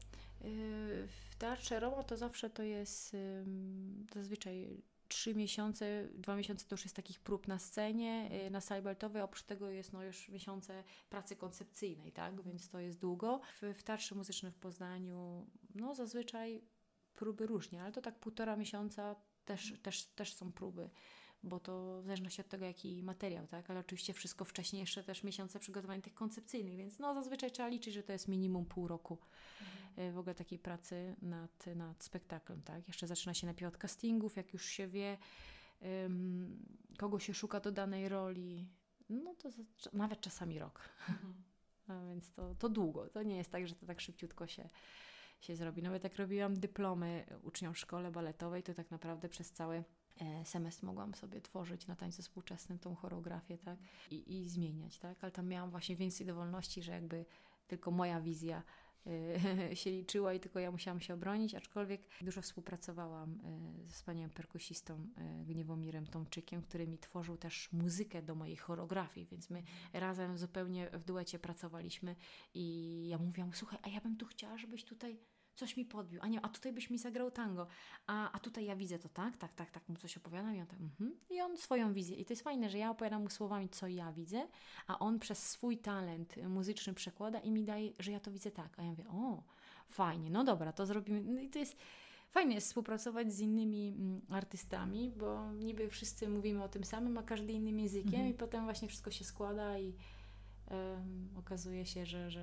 W Teatrze Roma to zawsze to jest um, zazwyczaj trzy miesiące, dwa miesiące to już jest takich prób na scenie, na sali baletowej, oprócz tego jest no już miesiące pracy koncepcyjnej, tak, więc to jest długo. W, w Teatrze Muzycznym w Poznaniu no zazwyczaj próby różnie, ale to tak półtora miesiąca też, też, też są próby, bo to w zależności od tego, jaki materiał, tak, ale oczywiście wszystko wcześniej jeszcze też miesiące przygotowań tych koncepcyjnych, więc no zazwyczaj trzeba liczyć, że to jest minimum pół roku mhm. w ogóle takiej pracy nad, nad spektaklem, tak. Jeszcze zaczyna się najpierw od castingów, jak już się wie, um, kogo się szuka do danej roli, no to za, nawet czasami rok. Mhm. A więc to, to długo, to nie jest tak, że to tak szybciutko się się zrobi. Nawet jak robiłam dyplomy uczniom w szkole baletowej, to tak naprawdę przez cały semestr mogłam sobie tworzyć na tańcu współczesnym tą choreografię, tak? I, i zmieniać, tak? Ale tam miałam właśnie więcej dowolności, że jakby tylko moja wizja y, się liczyła i tylko ja musiałam się obronić, aczkolwiek dużo współpracowałam y, ze wspaniałym perkusistą y, Gniewomirem Tomczykiem, który mi tworzył też muzykę do mojej choreografii, więc my razem zupełnie w duecie pracowaliśmy i ja mówiłam, słuchaj, a ja bym tu chciała, żebyś tutaj coś mi podbił, a nie, a tutaj byś mi zagrał tango, a, a tutaj ja widzę to tak, tak, tak, tak, mu coś opowiadam i on tak, mhm. I on swoją wizję. I to jest fajne, że ja opowiadam mu słowami, co ja widzę, a on przez swój talent muzyczny przekłada i mi daje, że ja to widzę tak. A ja mówię, o, fajnie, no dobra, to zrobimy. No i to jest, fajnie jest współpracować z innymi mm, artystami, bo niby wszyscy mówimy o tym samym, a każdy innym językiem mhm. i potem właśnie wszystko się składa i um, okazuje się, że, że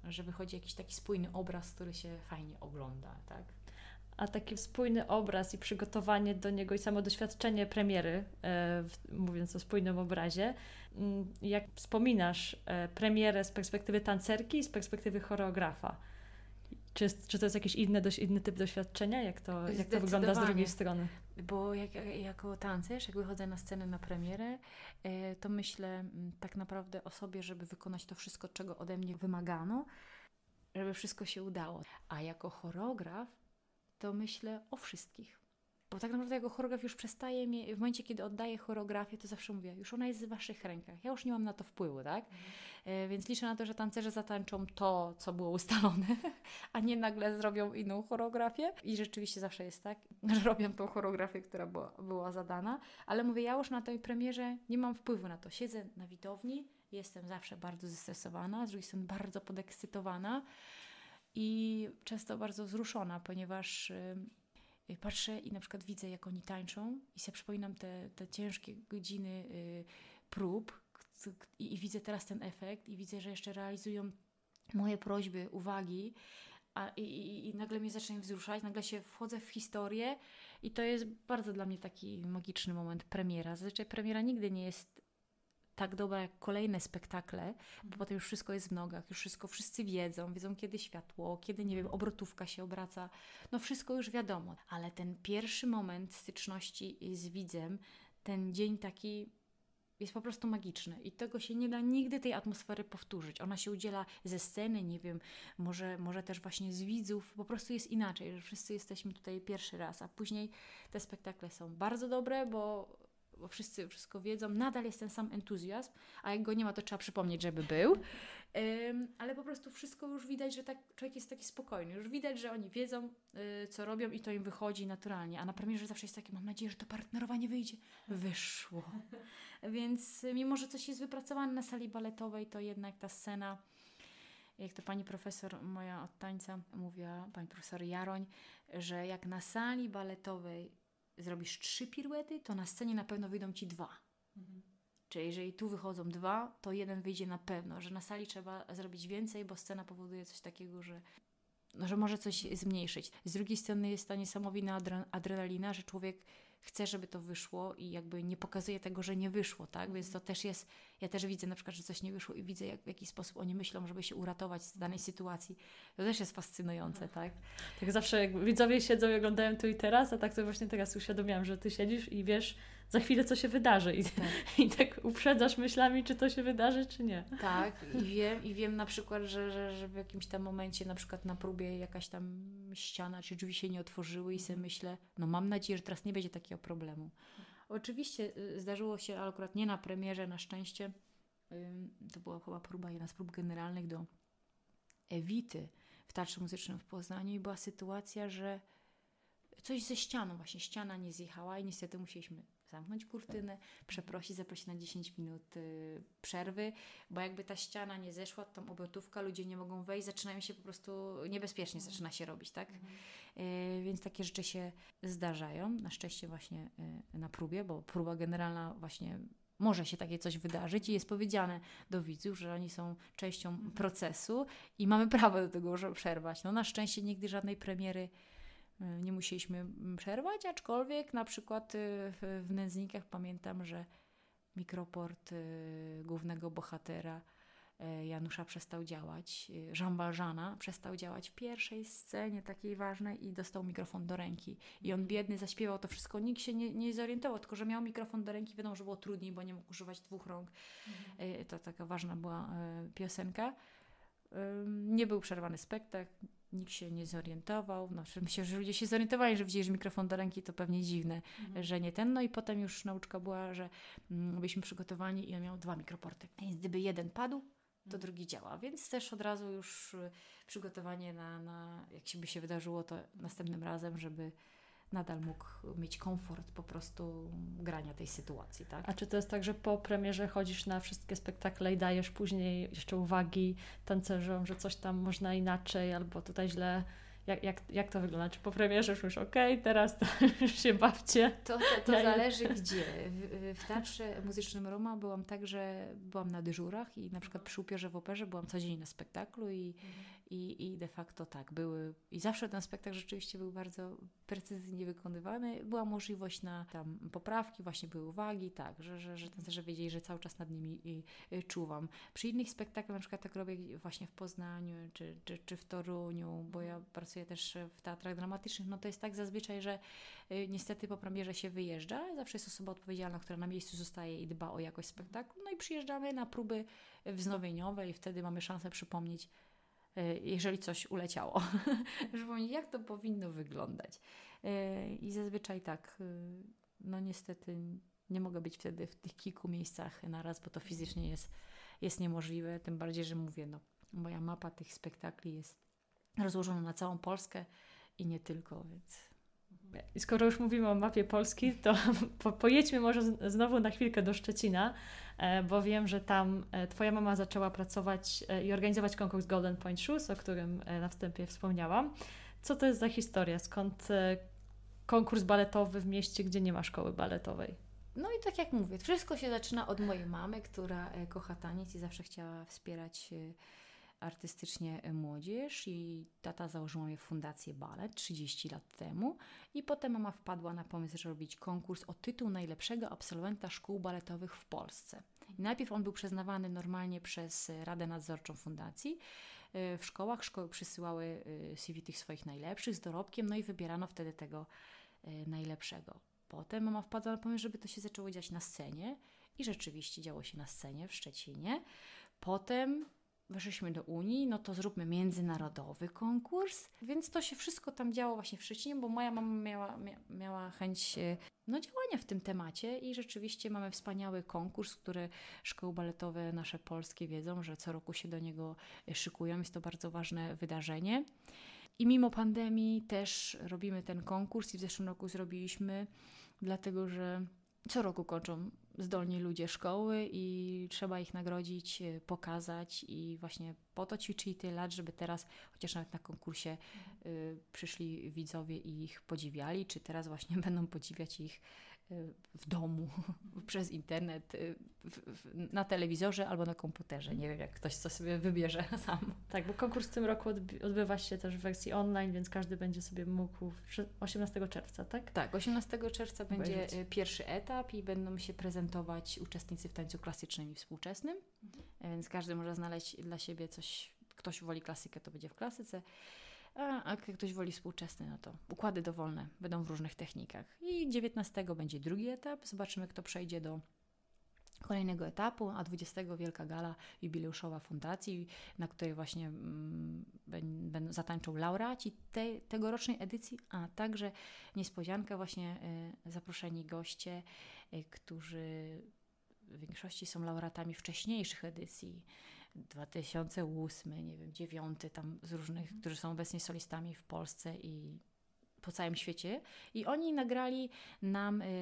że wychodzi jakiś taki spójny obraz, który się fajnie ogląda, tak? A taki spójny obraz i przygotowanie do niego i samo doświadczenie premiery, e, w, mówiąc o spójnym obrazie, m, jak wspominasz e, premierę z perspektywy tancerki i z perspektywy choreografa? Czy, jest, czy to jest jakiś inny, dość, inny typ doświadczenia? Jak to, jak to wygląda z drugiej strony? Bo jak, jako tancerz, jak wychodzę na scenę na premierę, e, to myślę m, tak naprawdę o sobie, żeby wykonać to wszystko, czego ode mnie wymagano, żeby wszystko się udało. A jako choreograf to myślę o wszystkich. Bo tak naprawdę jako choreograf już przestaje mi, w momencie, kiedy oddaję choreografię, to zawsze mówię, już ona jest w waszych rękach. Ja już nie mam na to wpływu, tak? Mhm. E, więc liczę na to, że tancerze zatańczą to, co było ustalone, a nie nagle zrobią inną choreografię. I rzeczywiście zawsze jest tak, że robią tą choreografię, która była, była zadana. Ale mówię, ja już na tej premierze nie mam wpływu na to. Siedzę na widowni, jestem zawsze bardzo zestresowana, z drugiej strony bardzo podekscytowana i często bardzo wzruszona, ponieważ y, patrzę i na przykład widzę, jak oni tańczą i sobie przypominam te, te ciężkie godziny y, prób i, i widzę teraz ten efekt i widzę, że jeszcze realizują moje prośby, uwagi a, i, i, i nagle mnie zaczyna wzruszać, nagle się wchodzę w historię i to jest bardzo dla mnie taki magiczny moment, premiera. Zazwyczaj premiera nigdy nie jest tak dobra jak kolejne spektakle, bo potem już wszystko jest w nogach, już wszystko wszyscy wiedzą, wiedzą kiedy światło, kiedy, nie wiem, obrotówka się obraca, no wszystko już wiadomo. Ale ten pierwszy moment styczności z widzem, ten dzień taki jest po prostu magiczny i tego się nie da nigdy tej atmosfery powtórzyć. Ona się udziela ze sceny, nie wiem, może, może też właśnie z widzów, po prostu jest inaczej, że wszyscy jesteśmy tutaj pierwszy raz, a później te spektakle są bardzo dobre, bo bo wszyscy wszystko wiedzą, nadal jest ten sam entuzjazm, a jak go nie ma, to trzeba przypomnieć, żeby był, um, ale po prostu wszystko już widać, że tak, człowiek jest taki spokojny, już widać, że oni wiedzą, y, co robią i to im wychodzi naturalnie, a na premierze zawsze jest takie, mam nadzieję, że to partnerowanie wyjdzie. Wyszło. Więc mimo, że coś jest wypracowane na sali baletowej, to jednak ta scena, jak to pani profesor moja od tańca mówiła, pani profesor Jaroń, że jak na sali baletowej zrobisz trzy piruety, to na scenie na pewno wyjdą ci dwa. Mhm. Czyli jeżeli tu wychodzą dwa, to jeden wyjdzie na pewno, że na sali trzeba zrobić więcej, bo scena powoduje coś takiego, że, no, że może coś zmniejszyć. Z drugiej strony jest ta niesamowita adre- adrenalina, że człowiek chce, żeby to wyszło i jakby nie pokazuje tego, że nie wyszło, tak? Więc to też jest, ja też widzę na przykład, że coś nie wyszło i widzę, jak, w jaki sposób oni myślą, żeby się uratować z danej sytuacji. To też jest fascynujące, tak? Tak zawsze jak widzowie siedzą i oglądają tu i teraz, a tak to właśnie teraz uświadomiłam, że ty siedzisz i wiesz za chwilę, co się wydarzy i tak, i tak uprzedzasz myślami, czy to się wydarzy, czy nie. Tak, i wiem, i wiem na przykład, że, że, że w jakimś tam momencie, na przykład na próbie jakaś tam ściana, czy drzwi się nie otworzyły i sobie myślę, no mam nadzieję, że teraz nie będzie takiego problemu. Oczywiście zdarzyło się, ale akurat nie na premierze, na szczęście, to była chyba próba, jedna z prób generalnych do Ewity w Teatrze Muzycznym w Poznaniu i była sytuacja, że coś ze ścianą, właśnie ściana nie zjechała i niestety musieliśmy zamknąć kurtynę, przeprosić, zaprosić na dziesięć minut y, przerwy, bo jakby ta ściana nie zeszła, to tam obrotówka, ludzie nie mogą wejść, zaczynają się po prostu niebezpiecznie, zaczyna się robić, tak? Mhm. Y, więc takie rzeczy się zdarzają, na szczęście właśnie y, na próbie, bo próba generalna właśnie może się takie coś wydarzyć i jest powiedziane do widzów, że oni są częścią procesu i mamy prawo do tego, żeby przerwać. No na szczęście nigdy żadnej premiery nie musieliśmy przerwać, aczkolwiek na przykład w Nędznikach pamiętam, że mikroport głównego bohatera Janusza przestał działać, Jean Valjeana przestał działać w pierwszej scenie takiej ważnej i dostał mikrofon do ręki. I on biedny zaśpiewał to wszystko, nikt się nie, nie zorientował, tylko że miał mikrofon do ręki, wiadomo, że było trudniej, bo nie mógł używać dwóch rąk. Mhm. To taka ważna była piosenka. Nie był przerwany spektakl, nikt się nie zorientował. No, myślę, że ludzie się zorientowali, że widzieli, że mikrofon do ręki, to pewnie dziwne, mhm. że nie ten. No i potem już nauczka była, że mm, byliśmy przygotowani i on miał dwa mikroporty. Więc gdyby jeden padł, to mhm. drugi działa. Więc też od razu już przygotowanie na, na, jak się by się wydarzyło, to następnym razem, żeby nadal mógł mieć komfort po prostu grania tej sytuacji, tak? A czy to jest tak, że po premierze chodzisz na wszystkie spektakle i dajesz później jeszcze uwagi tancerzom, że coś tam można inaczej, albo tutaj źle Jak, jak, jak to wygląda? Czy po premierze już już okej, okay, teraz to już się bawcie? To, to, to zależy gdzie. W, w Teatrze Muzycznym Roma byłam tak, że byłam na dyżurach i na przykład przy Upiorze w Operze byłam codziennie na spektaklu i, mhm. i, i de facto tak, były i zawsze ten spektakl rzeczywiście był bardzo precyzyjnie wykonywany. Była możliwość na tam poprawki, właśnie były uwagi, tak, że, że, że tancerze wiedzieli, że cały czas nad nimi i, i czuwam. Przy innych spektaklach, na przykład tak robię właśnie w Poznaniu czy, czy, czy w Toruniu, bo ja pracuję też w teatrach dramatycznych, no to jest tak zazwyczaj, że y, niestety po premierze się wyjeżdża, zawsze jest osoba odpowiedzialna, która na miejscu zostaje i dba o jakość spektaklu, no i przyjeżdżamy na próby wznowieniowe i wtedy mamy szansę przypomnieć, y, jeżeli coś uleciało, przypomnieć, jak to powinno wyglądać. Y, I zazwyczaj tak, y, no niestety nie mogę być wtedy w tych kilku miejscach naraz, bo to fizycznie jest, jest niemożliwe, tym bardziej, że mówię, no moja mapa tych spektakli jest rozłożona na całą Polskę i nie tylko, więc... I skoro już mówimy o mapie Polski, to po, pojedźmy może z, znowu na chwilkę do Szczecina, e, bo wiem, że tam e, Twoja mama zaczęła pracować e, i organizować konkurs Golden Point Shoes, o którym e, na wstępie wspomniałam. Co to jest za historia? Skąd e, konkurs baletowy w mieście, gdzie nie ma szkoły baletowej? No i tak jak mówię, wszystko się zaczyna od mojej mamy, która e, kocha taniec i zawsze chciała wspierać e, artystycznie młodzież i tata założył mamie fundację Balet trzydzieści lat temu i potem mama wpadła na pomysł, żeby robić konkurs o tytuł najlepszego absolwenta szkół baletowych w Polsce. I najpierw on był przyznawany normalnie przez Radę Nadzorczą Fundacji. W szkołach szkoły przysyłały C V tych swoich najlepszych z dorobkiem, no i wybierano wtedy tego najlepszego. Potem mama wpadła na pomysł, żeby to się zaczęło dziać na scenie i rzeczywiście działo się na scenie w Szczecinie. Potem weszliśmy do Unii, no to zróbmy międzynarodowy konkurs, więc to się wszystko tam działo właśnie w Szczecinie, bo moja mama miała, mia, miała chęć no, działania w tym temacie i rzeczywiście mamy wspaniały konkurs, który szkoły baletowe nasze polskie wiedzą, że co roku się do niego szykują, jest to bardzo ważne wydarzenie. I mimo pandemii też robimy ten konkurs i w zeszłym roku zrobiliśmy, dlatego że co roku kończą zdolni ludzie szkoły i trzeba ich nagrodzić, pokazać i właśnie po to ćwiczyli tyle lat, żeby teraz chociaż nawet na konkursie y, przyszli widzowie i ich podziwiali, czy teraz właśnie będą podziwiać ich y, w domu, przez internet, y, w, w, na telewizorze albo na komputerze. Nie wiem, jak ktoś co sobie wybierze sam. Tak, bo konkurs w tym roku odby- odbywa się też w wersji online, więc każdy będzie sobie mógł osiemnastego czerwca, tak? Tak, osiemnastego czerwca będzie pierwszy etap i będą się prezentować uczestnicy w tańcu klasycznym i współczesnym, mhm. więc każdy może znaleźć dla siebie coś, ktoś woli klasykę, to będzie w klasyce, a, a ktoś woli współczesny, no to układy dowolne będą w różnych technikach. I dziewiętnastego będzie drugi etap, zobaczymy, kto przejdzie do kolejnego etapu, a dwudziestego wielka gala jubileuszowa fundacji, na której właśnie mm, będą zatańczą laureaci tej, tegorocznej edycji, a także niespodzianka właśnie y, zaproszeni goście, y, którzy w większości są laureatami wcześniejszych edycji, dwa tysiące ósmy, nie wiem, dziewiąty, tam z różnych, mm. którzy są obecnie solistami w Polsce i po całym świecie i oni nagrali nam y,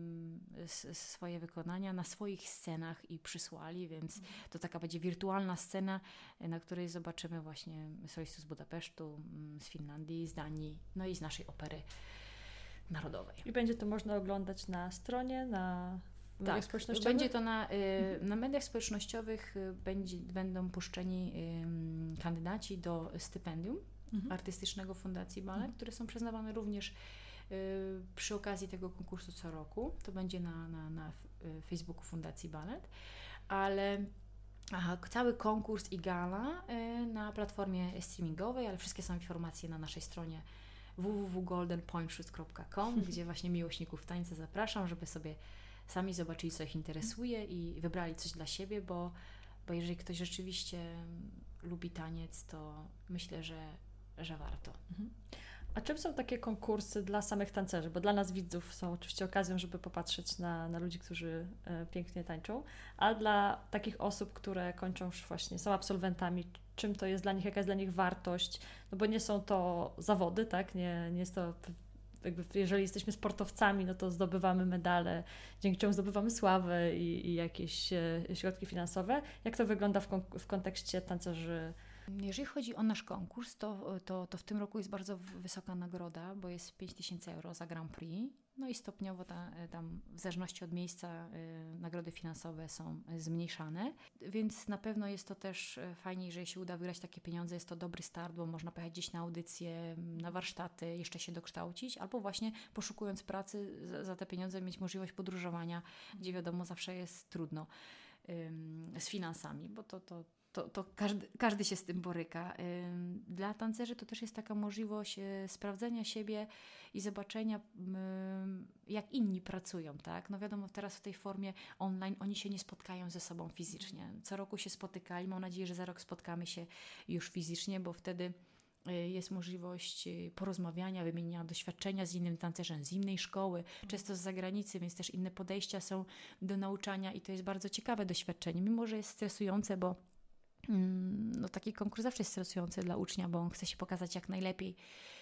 s, swoje wykonania na swoich scenach i przysłali, więc mm. to taka będzie wirtualna scena, na której zobaczymy właśnie solistów z Budapesztu, z Finlandii, z Danii, no i z naszej opery narodowej. I będzie to można oglądać na stronie, na mediach tak, społecznościowych? Będzie to na, y, na mediach społecznościowych y, będzie, będą puszczeni y, kandydaci do stypendium Mhm. artystycznego Fundacji Balet, mhm. które są przyznawane również y, przy okazji tego konkursu co roku. To będzie na, na, na Facebooku Fundacji Balet, ale aha, cały konkurs i gala y, na platformie streamingowej, ale wszystkie są informacje na naszej stronie w w w kropka golden point shoes kropka com, mhm. gdzie właśnie miłośników tańca zapraszam, żeby sobie sami zobaczyli, co ich interesuje i wybrali coś dla siebie, bo, bo jeżeli ktoś rzeczywiście lubi taniec, to myślę, że że warto. Mhm. A czym są takie konkursy dla samych tancerzy? Bo dla nas widzów są oczywiście okazją, żeby popatrzeć na, na ludzi, którzy e, pięknie tańczą, a dla takich osób, które kończą już właśnie, są absolwentami, czym to jest dla nich, jaka jest dla nich wartość? No bo nie są to zawody, tak? Nie, nie jest to, jakby jeżeli jesteśmy sportowcami, no to zdobywamy medale, dzięki czemu zdobywamy sławę i, i jakieś e, środki finansowe. Jak to wygląda w, kon- w kontekście tancerzy Jeżeli chodzi o nasz konkurs, to, to, to w tym roku jest bardzo wysoka nagroda, bo jest pięć tysięcy euro za Grand Prix. No i stopniowo ta, tam w zależności od miejsca y, nagrody finansowe są zmniejszane, więc na pewno jest to też fajnie, jeżeli się uda wygrać takie pieniądze, jest to dobry start, bo można pojechać gdzieś na audycje, na warsztaty, jeszcze się dokształcić, albo właśnie poszukując pracy za, za te pieniądze mieć możliwość podróżowania, gdzie wiadomo zawsze jest trudno y, z finansami, bo to, to To, to każdy, każdy się z tym boryka. Dla tancerzy to też jest taka możliwość sprawdzenia siebie i zobaczenia, jak inni pracują, tak? No wiadomo, teraz w tej formie online oni się nie spotkają ze sobą fizycznie. Co roku się spotykali, mam nadzieję, że za rok spotkamy się już fizycznie, bo wtedy jest możliwość porozmawiania, wymieniania doświadczenia z innym tancerzem, z innej szkoły, często z zagranicy, więc też inne podejścia są do nauczania i to jest bardzo ciekawe doświadczenie, mimo że jest stresujące, bo no taki konkurs zawsze jest stresujący dla ucznia, bo on chce się pokazać jak najlepiej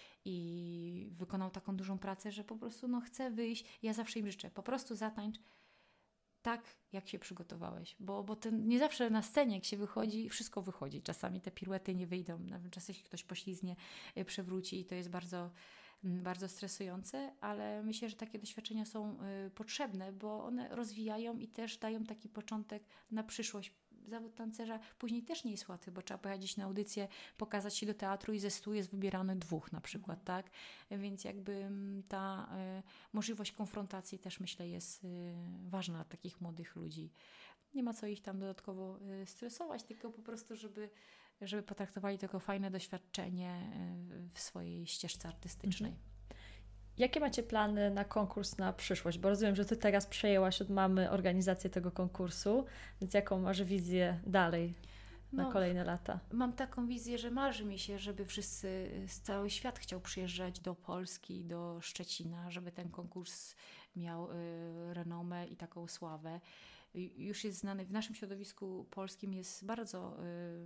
i wykonał taką dużą pracę, że po prostu no chce wyjść. Ja zawsze im życzę, po prostu zatańcz tak, jak się przygotowałeś, bo, bo ten, nie zawsze na scenie, jak się wychodzi, wszystko wychodzi. Czasami te piruety nie wyjdą, nawet czasem się ktoś poślizgnie, przewróci i to jest bardzo, bardzo stresujące, ale myślę, że takie doświadczenia są y, potrzebne, bo one rozwijają i też dają taki początek na przyszłość. Zawód tancerza później też nie jest łatwy, bo trzeba pojechać na audycję, pokazać się do teatru i ze stu jest wybierany dwóch na przykład, tak? Więc jakby ta y, możliwość konfrontacji też myślę jest y, ważna dla takich młodych ludzi. Nie ma co ich tam dodatkowo y, stresować, tylko po prostu, żeby, żeby potraktowali to jako fajne doświadczenie y, w swojej ścieżce artystycznej. Mhm. Jakie macie plany na konkurs na przyszłość? Bo rozumiem, że Ty teraz przejęłaś od mamy organizację tego konkursu, więc jaką masz wizję dalej na no, kolejne lata? Mam taką wizję, że marzy mi się, żeby wszyscy, cały świat chciał przyjeżdżać do Polski, do Szczecina, żeby ten konkurs miał y, renomę i taką sławę. Już jest znany, w naszym środowisku polskim jest bardzo y,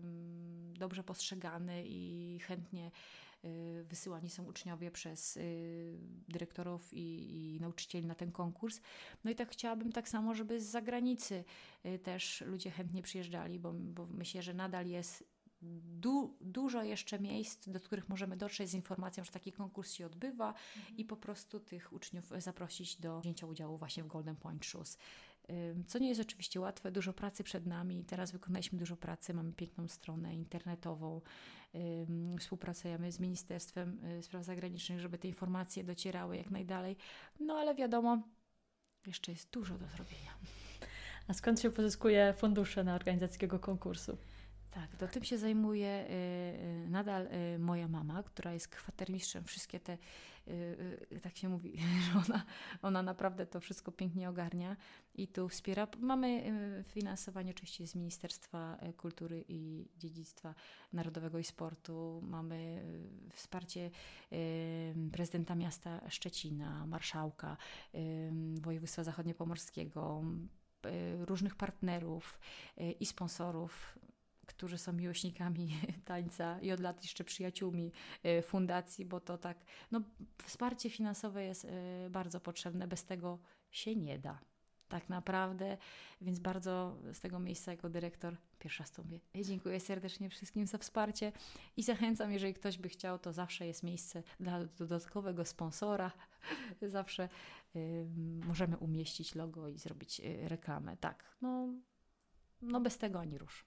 dobrze postrzegany i chętnie y, wysyłani są uczniowie przez y, dyrektorów i, i nauczycieli na ten konkurs. No i tak chciałabym tak samo, żeby z zagranicy y, też ludzie chętnie przyjeżdżali, bo, bo myślę, że nadal jest Du, dużo jeszcze miejsc, do których możemy dotrzeć z informacją, że taki konkurs się odbywa mhm. i po prostu tych uczniów zaprosić do wzięcia udziału właśnie w Golden Point Shoes. Co nie jest oczywiście łatwe, dużo pracy przed nami. Teraz wykonaliśmy dużo pracy, mamy piękną stronę internetową, współpracujemy z Ministerstwem Spraw Zagranicznych, żeby te informacje docierały jak najdalej. No ale wiadomo, jeszcze jest dużo do zrobienia. A skąd się pozyskuje fundusze na organizację takiego konkursu? Tak, to tym się zajmuje y, y, nadal y, moja mama, która jest kwatermistrzem. Wszystkie te, y, y, tak się mówi, że ona, ona naprawdę to wszystko pięknie ogarnia i tu wspiera. Mamy y, finansowanie oczywiście z Ministerstwa Kultury i Dziedzictwa Narodowego i Sportu. Mamy y, wsparcie y, prezydenta miasta Szczecina, marszałka, y, województwa zachodniopomorskiego, y, różnych partnerów y, i sponsorów, którzy są miłośnikami tańca i od lat jeszcze przyjaciółmi fundacji, bo to tak, no wsparcie finansowe jest bardzo potrzebne, bez tego się nie da. Tak naprawdę, więc bardzo z tego miejsca jako dyrektor pierwsza stąpię. Dziękuję serdecznie wszystkim za wsparcie i zachęcam, jeżeli ktoś by chciał, to zawsze jest miejsce dla dodatkowego sponsora. Zawsze y, możemy umieścić logo i zrobić y, reklamę. Tak, no, no bez tego ani rusz.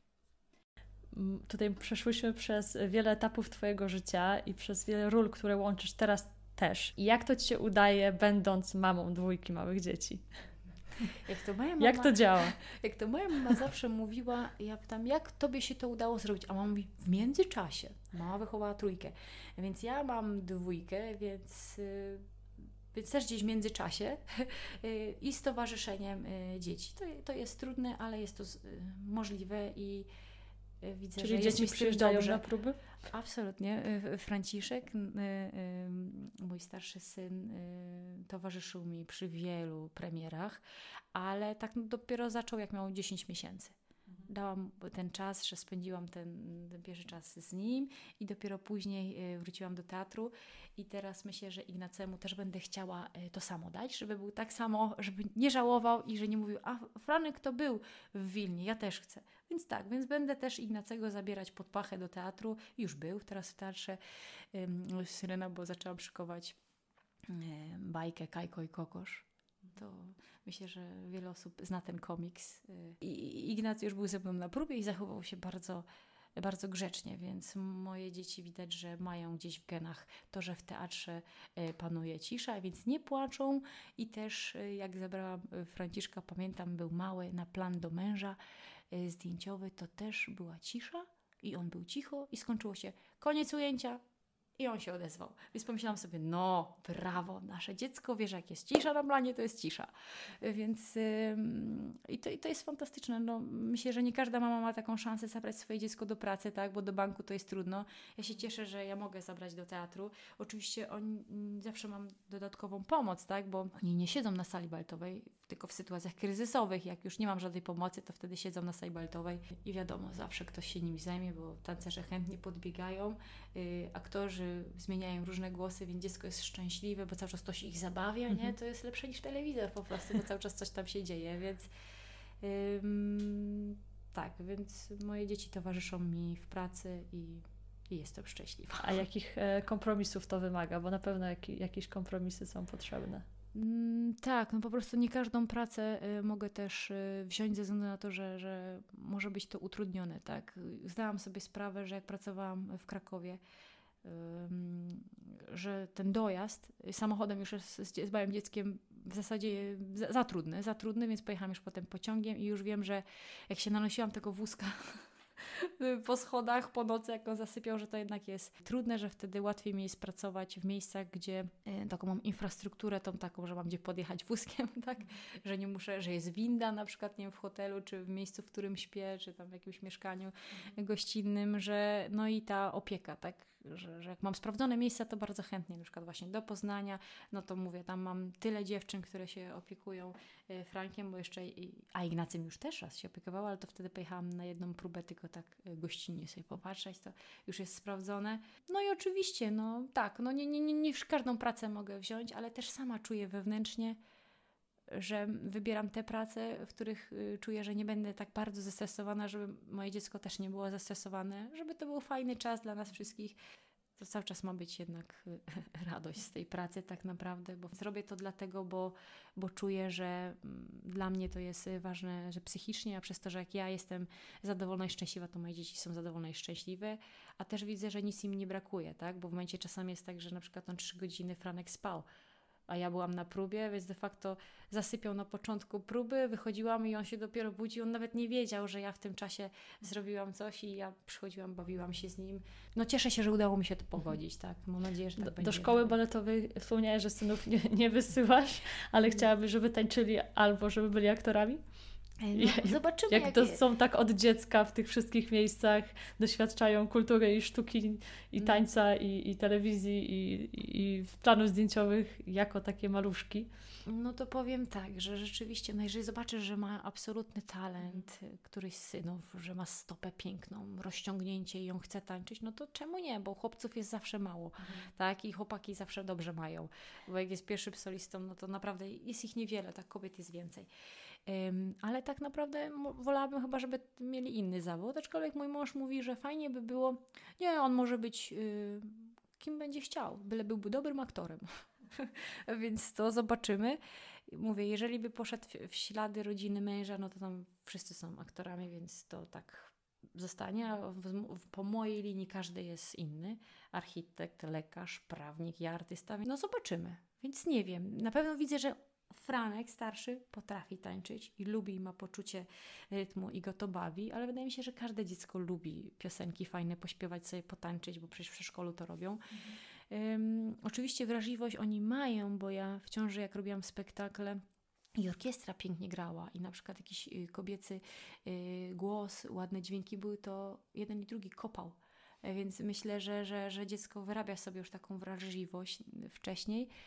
Tutaj przeszłyśmy przez wiele etapów Twojego życia i przez wiele ról, które łączysz teraz też. I jak to Ci się udaje, będąc mamą dwójki małych dzieci? Jak to moja mama, jak to działa? Jak to moja mama zawsze mówiła, ja pytam, jak Tobie się to udało zrobić? A mama mówi, w międzyczasie. Mama wychowała trójkę. Więc ja mam dwójkę, więc... Yy... Więc też gdzieś w międzyczasie i z towarzyszeniem dzieci. To, to jest trudne, ale jest to możliwe i widzę, Czyli że dzieci jest przyjeżdżają na próby? Absolutnie. Franciszek, mój starszy syn, towarzyszył mi przy wielu premierach, ale tak dopiero zaczął, jak miał dziesięć miesięcy. dałam ten czas, że spędziłam ten, ten pierwszy czas z nim i dopiero później wróciłam do teatru i teraz myślę, że Ignacemu też będę chciała to samo dać, żeby był tak samo, żeby nie żałował i że nie mówił, a Franek to był w Wilnie, ja też chcę. Więc tak, więc będę też Ignacego zabierać pod pachę do teatru. Już był teraz w teatrze um, Syrena, bo zaczęłam szykować um, bajkę Kajko i Kokosz. To myślę, że wiele osób zna ten komiks. I Ignacy już był ze mną na próbie i zachował się bardzo, bardzo grzecznie, więc moje dzieci widać, że mają gdzieś w genach to, że w teatrze panuje cisza, więc nie płaczą i też jak zabrałam Franciszka, pamiętam, był mały na plan do męża zdjęciowy, to też była cisza i on był cicho i skończyło się koniec ujęcia. I on się odezwał. Więc pomyślałam sobie, no brawo, nasze dziecko wie, że jak jest cisza na planie, to jest cisza. Więc ym, i, to, i to jest fantastyczne. No, myślę, że nie każda mama ma taką szansę zabrać swoje dziecko do pracy, tak? Bo do banku to jest trudno. Ja się cieszę, że ja mogę zabrać do teatru. Oczywiście oni, zawsze mam dodatkową pomoc, tak? Bo oni nie siedzą na sali baletowej, tylko w sytuacjach kryzysowych. Jak już nie mam żadnej pomocy, to wtedy siedzą na sali baletowej i wiadomo, zawsze ktoś się nimi zajmie, bo tancerze chętnie podbiegają, yy, aktorzy zmieniają różne głosy, więc dziecko jest szczęśliwe, bo cały czas ktoś ich zabawia, nie? To jest lepsze niż telewizor po prostu, bo cały czas coś tam się dzieje, więc ym, tak, więc moje dzieci towarzyszą mi w pracy i, i jestem szczęśliwa. A jakich e, kompromisów to wymaga? Bo na pewno jak, jakieś kompromisy są potrzebne. Mm, tak, no po prostu nie każdą pracę y, mogę też y, wziąć ze względu na to, że, że może być to utrudnione, tak? Zdałam sobie sprawę, że jak pracowałam w Krakowie, że ten dojazd samochodem już jest z, z małym dzieckiem w zasadzie za, za trudny, za trudny, więc pojechałam już potem pociągiem i już wiem, że jak się nanosiłam tego wózka po schodach, po nocy, jak on zasypiał, że to jednak jest trudne, że wtedy łatwiej mi jest pracować w miejscach, gdzie e, taką mam infrastrukturę, tą taką, że mam gdzie podjechać wózkiem, tak, że nie muszę, że jest winda na przykład, nie wiem, w hotelu, czy w miejscu, w którym śpię, czy tam w jakimś mieszkaniu gościnnym, że no i ta opieka, tak, że, że jak mam sprawdzone miejsca, to bardzo chętnie, na przykład właśnie do Poznania, no to mówię, tam mam tyle dziewczyn, które się opiekują e, Frankiem, bo jeszcze, i, a Ignacym już też raz się opiekował, ale to wtedy pojechałam na jedną próbę tylko tak gościnnie sobie popatrzeć, to już jest sprawdzone. No i oczywiście, no tak, no nie, nie, nie, nie każdą pracę mogę wziąć, ale też sama czuję wewnętrznie, że wybieram te prace, w których y, czuję, że nie będę tak bardzo zestresowana, żeby moje dziecko też nie było zestresowane, żeby to był fajny czas dla nas wszystkich. To cały czas ma być jednak y, radość z tej pracy tak naprawdę, bo zrobię to dlatego, bo, bo czuję, że mm, dla mnie to jest ważne, że psychicznie, a przez to, że jak ja jestem zadowolona i szczęśliwa, to moje dzieci są zadowolone i szczęśliwe, a też widzę, że nic im nie brakuje, tak? Bo w momencie czasami jest tak, że na przykład on trzy godziny Franek spał, a ja byłam na próbie, więc de facto zasypiał na początku próby, wychodziłam i on się dopiero budził. On nawet nie wiedział, że ja w tym czasie zrobiłam coś i ja przychodziłam, bawiłam się z nim. No cieszę się, że udało mi się to pogodzić, tak. Mam nadzieję, że tak do, będzie. Do szkoły baletowej wspomniałeś, że synów nie, nie wysyłasz, ale chciałabyś, żeby tańczyli albo żeby byli aktorami? No, zobaczymy, jak, jak to jest. są tak od dziecka w tych wszystkich miejscach, doświadczają kultury i sztuki, i tańca, i, i telewizji, i, i, i planów zdjęciowych jako takie maluszki. No to powiem tak, że rzeczywiście, no jeżeli zobaczysz, że ma absolutny talent któryś z synów, że ma stopę piękną, rozciągnięcie i on chce tańczyć, no to czemu nie? Bo chłopców jest zawsze mało, mhm. tak? I chłopaki zawsze dobrze mają. Bo jak jest pierwszym solistą, no to naprawdę jest ich niewiele, tak? Kobiet jest więcej. Um, ale tak naprawdę wolałabym chyba, żeby mieli inny zawód, aczkolwiek mój mąż mówi, że fajnie by było, nie, on może być yy, kim będzie chciał, byle byłby dobrym aktorem. Więc to zobaczymy. Mówię, jeżeli by poszedł w ślady rodziny męża, no to tam wszyscy są aktorami, więc to tak zostanie, a w, w, po mojej linii każdy jest inny. Architekt, lekarz, prawnik i artysta. No zobaczymy. Więc nie wiem. Na pewno widzę, że Franek starszy potrafi tańczyć i lubi, ma poczucie rytmu i go to bawi, ale wydaje mi się, że każde dziecko lubi piosenki fajne, pośpiewać sobie, potańczyć, bo przecież w przedszkolu to robią. Mhm. Um, oczywiście wrażliwość oni mają, bo ja w ciąży jak robiłam spektakle i orkiestra pięknie grała i na przykład jakiś y, kobiecy y, głos, ładne dźwięki były, to jeden i drugi kopał. Więc myślę, że, że, że dziecko wyrabia sobie już taką wrażliwość wcześniej.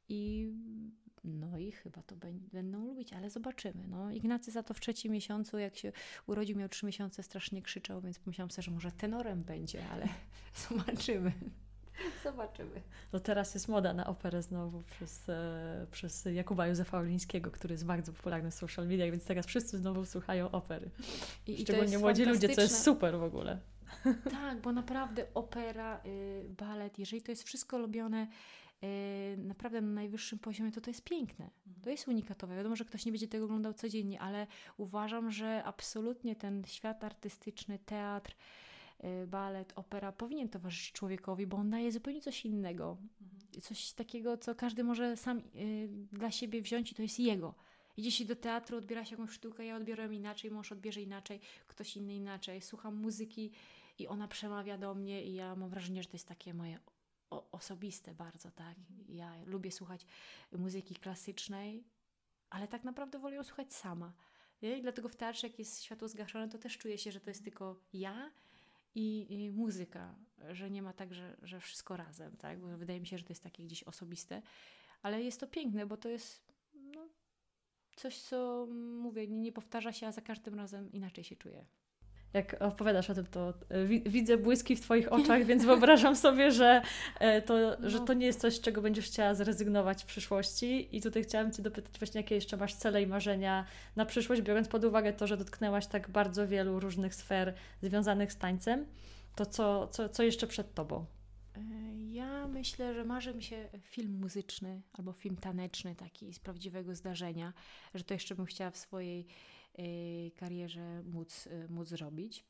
I no i chyba to będą lubić, ale zobaczymy. No, Ignacy za to w trzecim miesiącu, jak się urodził, miał trzy miesiące, strasznie krzyczał, więc pomyślałam sobie, że może tenorem będzie, ale zobaczymy. Zobaczymy. No teraz jest moda na operę znowu przez, e, przez Jakuba Józefa Olińskiego, który jest bardzo popularny w social mediach, więc teraz wszyscy znowu słuchają opery. I, Szczególnie i młodzi ludzie, co jest super w ogóle. Tak, bo naprawdę opera, y, balet, jeżeli to jest wszystko robione y, naprawdę na najwyższym poziomie, to to jest piękne. To jest unikatowe. Wiadomo, że ktoś nie będzie tego oglądał codziennie, ale uważam, że absolutnie ten świat artystyczny, teatr, y, balet, opera powinien towarzyszyć człowiekowi, bo on daje zupełnie coś innego. Mhm. Coś takiego, co każdy może sam y, dla siebie wziąć i to jest jego. Idzie się do teatru, odbiera się jakąś sztukę, ja odbiorę inaczej, mąż odbierze inaczej, ktoś inny inaczej. Słucham muzyki i ona przemawia do mnie i ja mam wrażenie, że to jest takie moje o- osobiste bardzo, tak. Ja lubię słuchać muzyki klasycznej, ale tak naprawdę wolę ją słuchać sama. Nie? I dlatego w teatrze, jak jest światło zgaszone, to też czuję się, że to jest tylko ja i, i muzyka, że nie ma tak, że, że wszystko razem, tak. Bo wydaje mi się, że to jest takie gdzieś osobiste, ale jest to piękne, bo to jest no, coś, co mówię, nie, nie powtarza się, a za każdym razem inaczej się czuję. Jak opowiadasz o tym, to wi- widzę błyski w Twoich oczach, więc wyobrażam sobie, że, e, to, no. że to nie jest coś, z czego będziesz chciała zrezygnować w przyszłości. I tutaj chciałam Cię dopytać właśnie, jakie jeszcze masz cele i marzenia na przyszłość, biorąc pod uwagę to, że dotknęłaś tak bardzo wielu różnych sfer związanych z tańcem. To co, co, co jeszcze przed Tobą? Ja myślę, że marzy mi się film muzyczny albo film taneczny taki z prawdziwego zdarzenia, że to jeszcze bym chciała w swojej y, karierze móc, y, móc zrobić.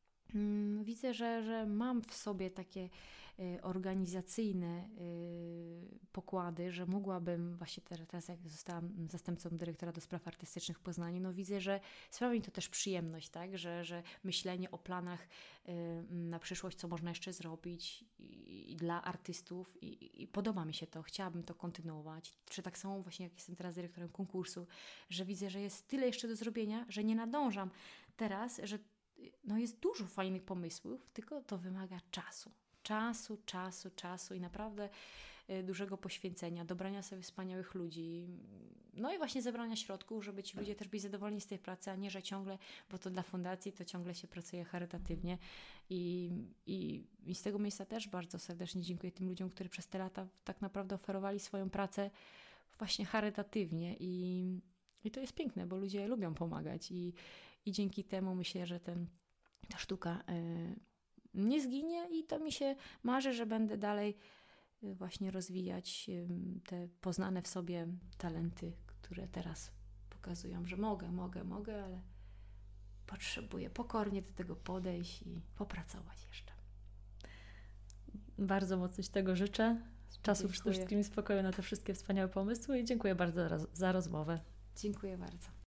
Mm, widzę, że, że mam w sobie takie y, organizacyjne y, pokłady, że mogłabym właśnie teraz, jak zostałam zastępcą dyrektora do spraw artystycznych w Poznaniu, no widzę, że sprawia mi to też przyjemność, tak, że, że myślenie o planach y, na przyszłość, co można jeszcze zrobić i, i dla artystów i, i podoba mi się to, chciałabym to kontynuować. Czy tak samo właśnie jak jestem teraz dyrektorem konkursu, że widzę, że jest tyle jeszcze do zrobienia, że nie nadążam teraz, że no jest dużo fajnych pomysłów, tylko to wymaga czasu. Czasu, czasu, czasu i naprawdę y, dużego poświęcenia, dobrania sobie wspaniałych ludzi, no i właśnie zebrania środków, żeby ci ludzie też byli zadowoleni z tej pracy, a nie, że ciągle, bo to dla fundacji, to ciągle się pracuje charytatywnie i, i, i z tego miejsca też bardzo serdecznie dziękuję tym ludziom, którzy przez te lata tak naprawdę oferowali swoją pracę właśnie charytatywnie i, i to jest piękne, bo ludzie lubią pomagać i I dzięki temu myślę, że ten, ta sztuka y, nie zginie i to mi się marzy, że będę dalej y, właśnie rozwijać y, te poznane w sobie talenty, które teraz pokazują, że mogę, mogę, mogę, ale potrzebuję pokornie do tego podejść i popracować jeszcze. Bardzo mocno Ci tego życzę. Czasu przede wszystkim i spokoju na te wszystkie wspaniałe pomysły i dziękuję bardzo za, za rozmowę. Dziękuję bardzo.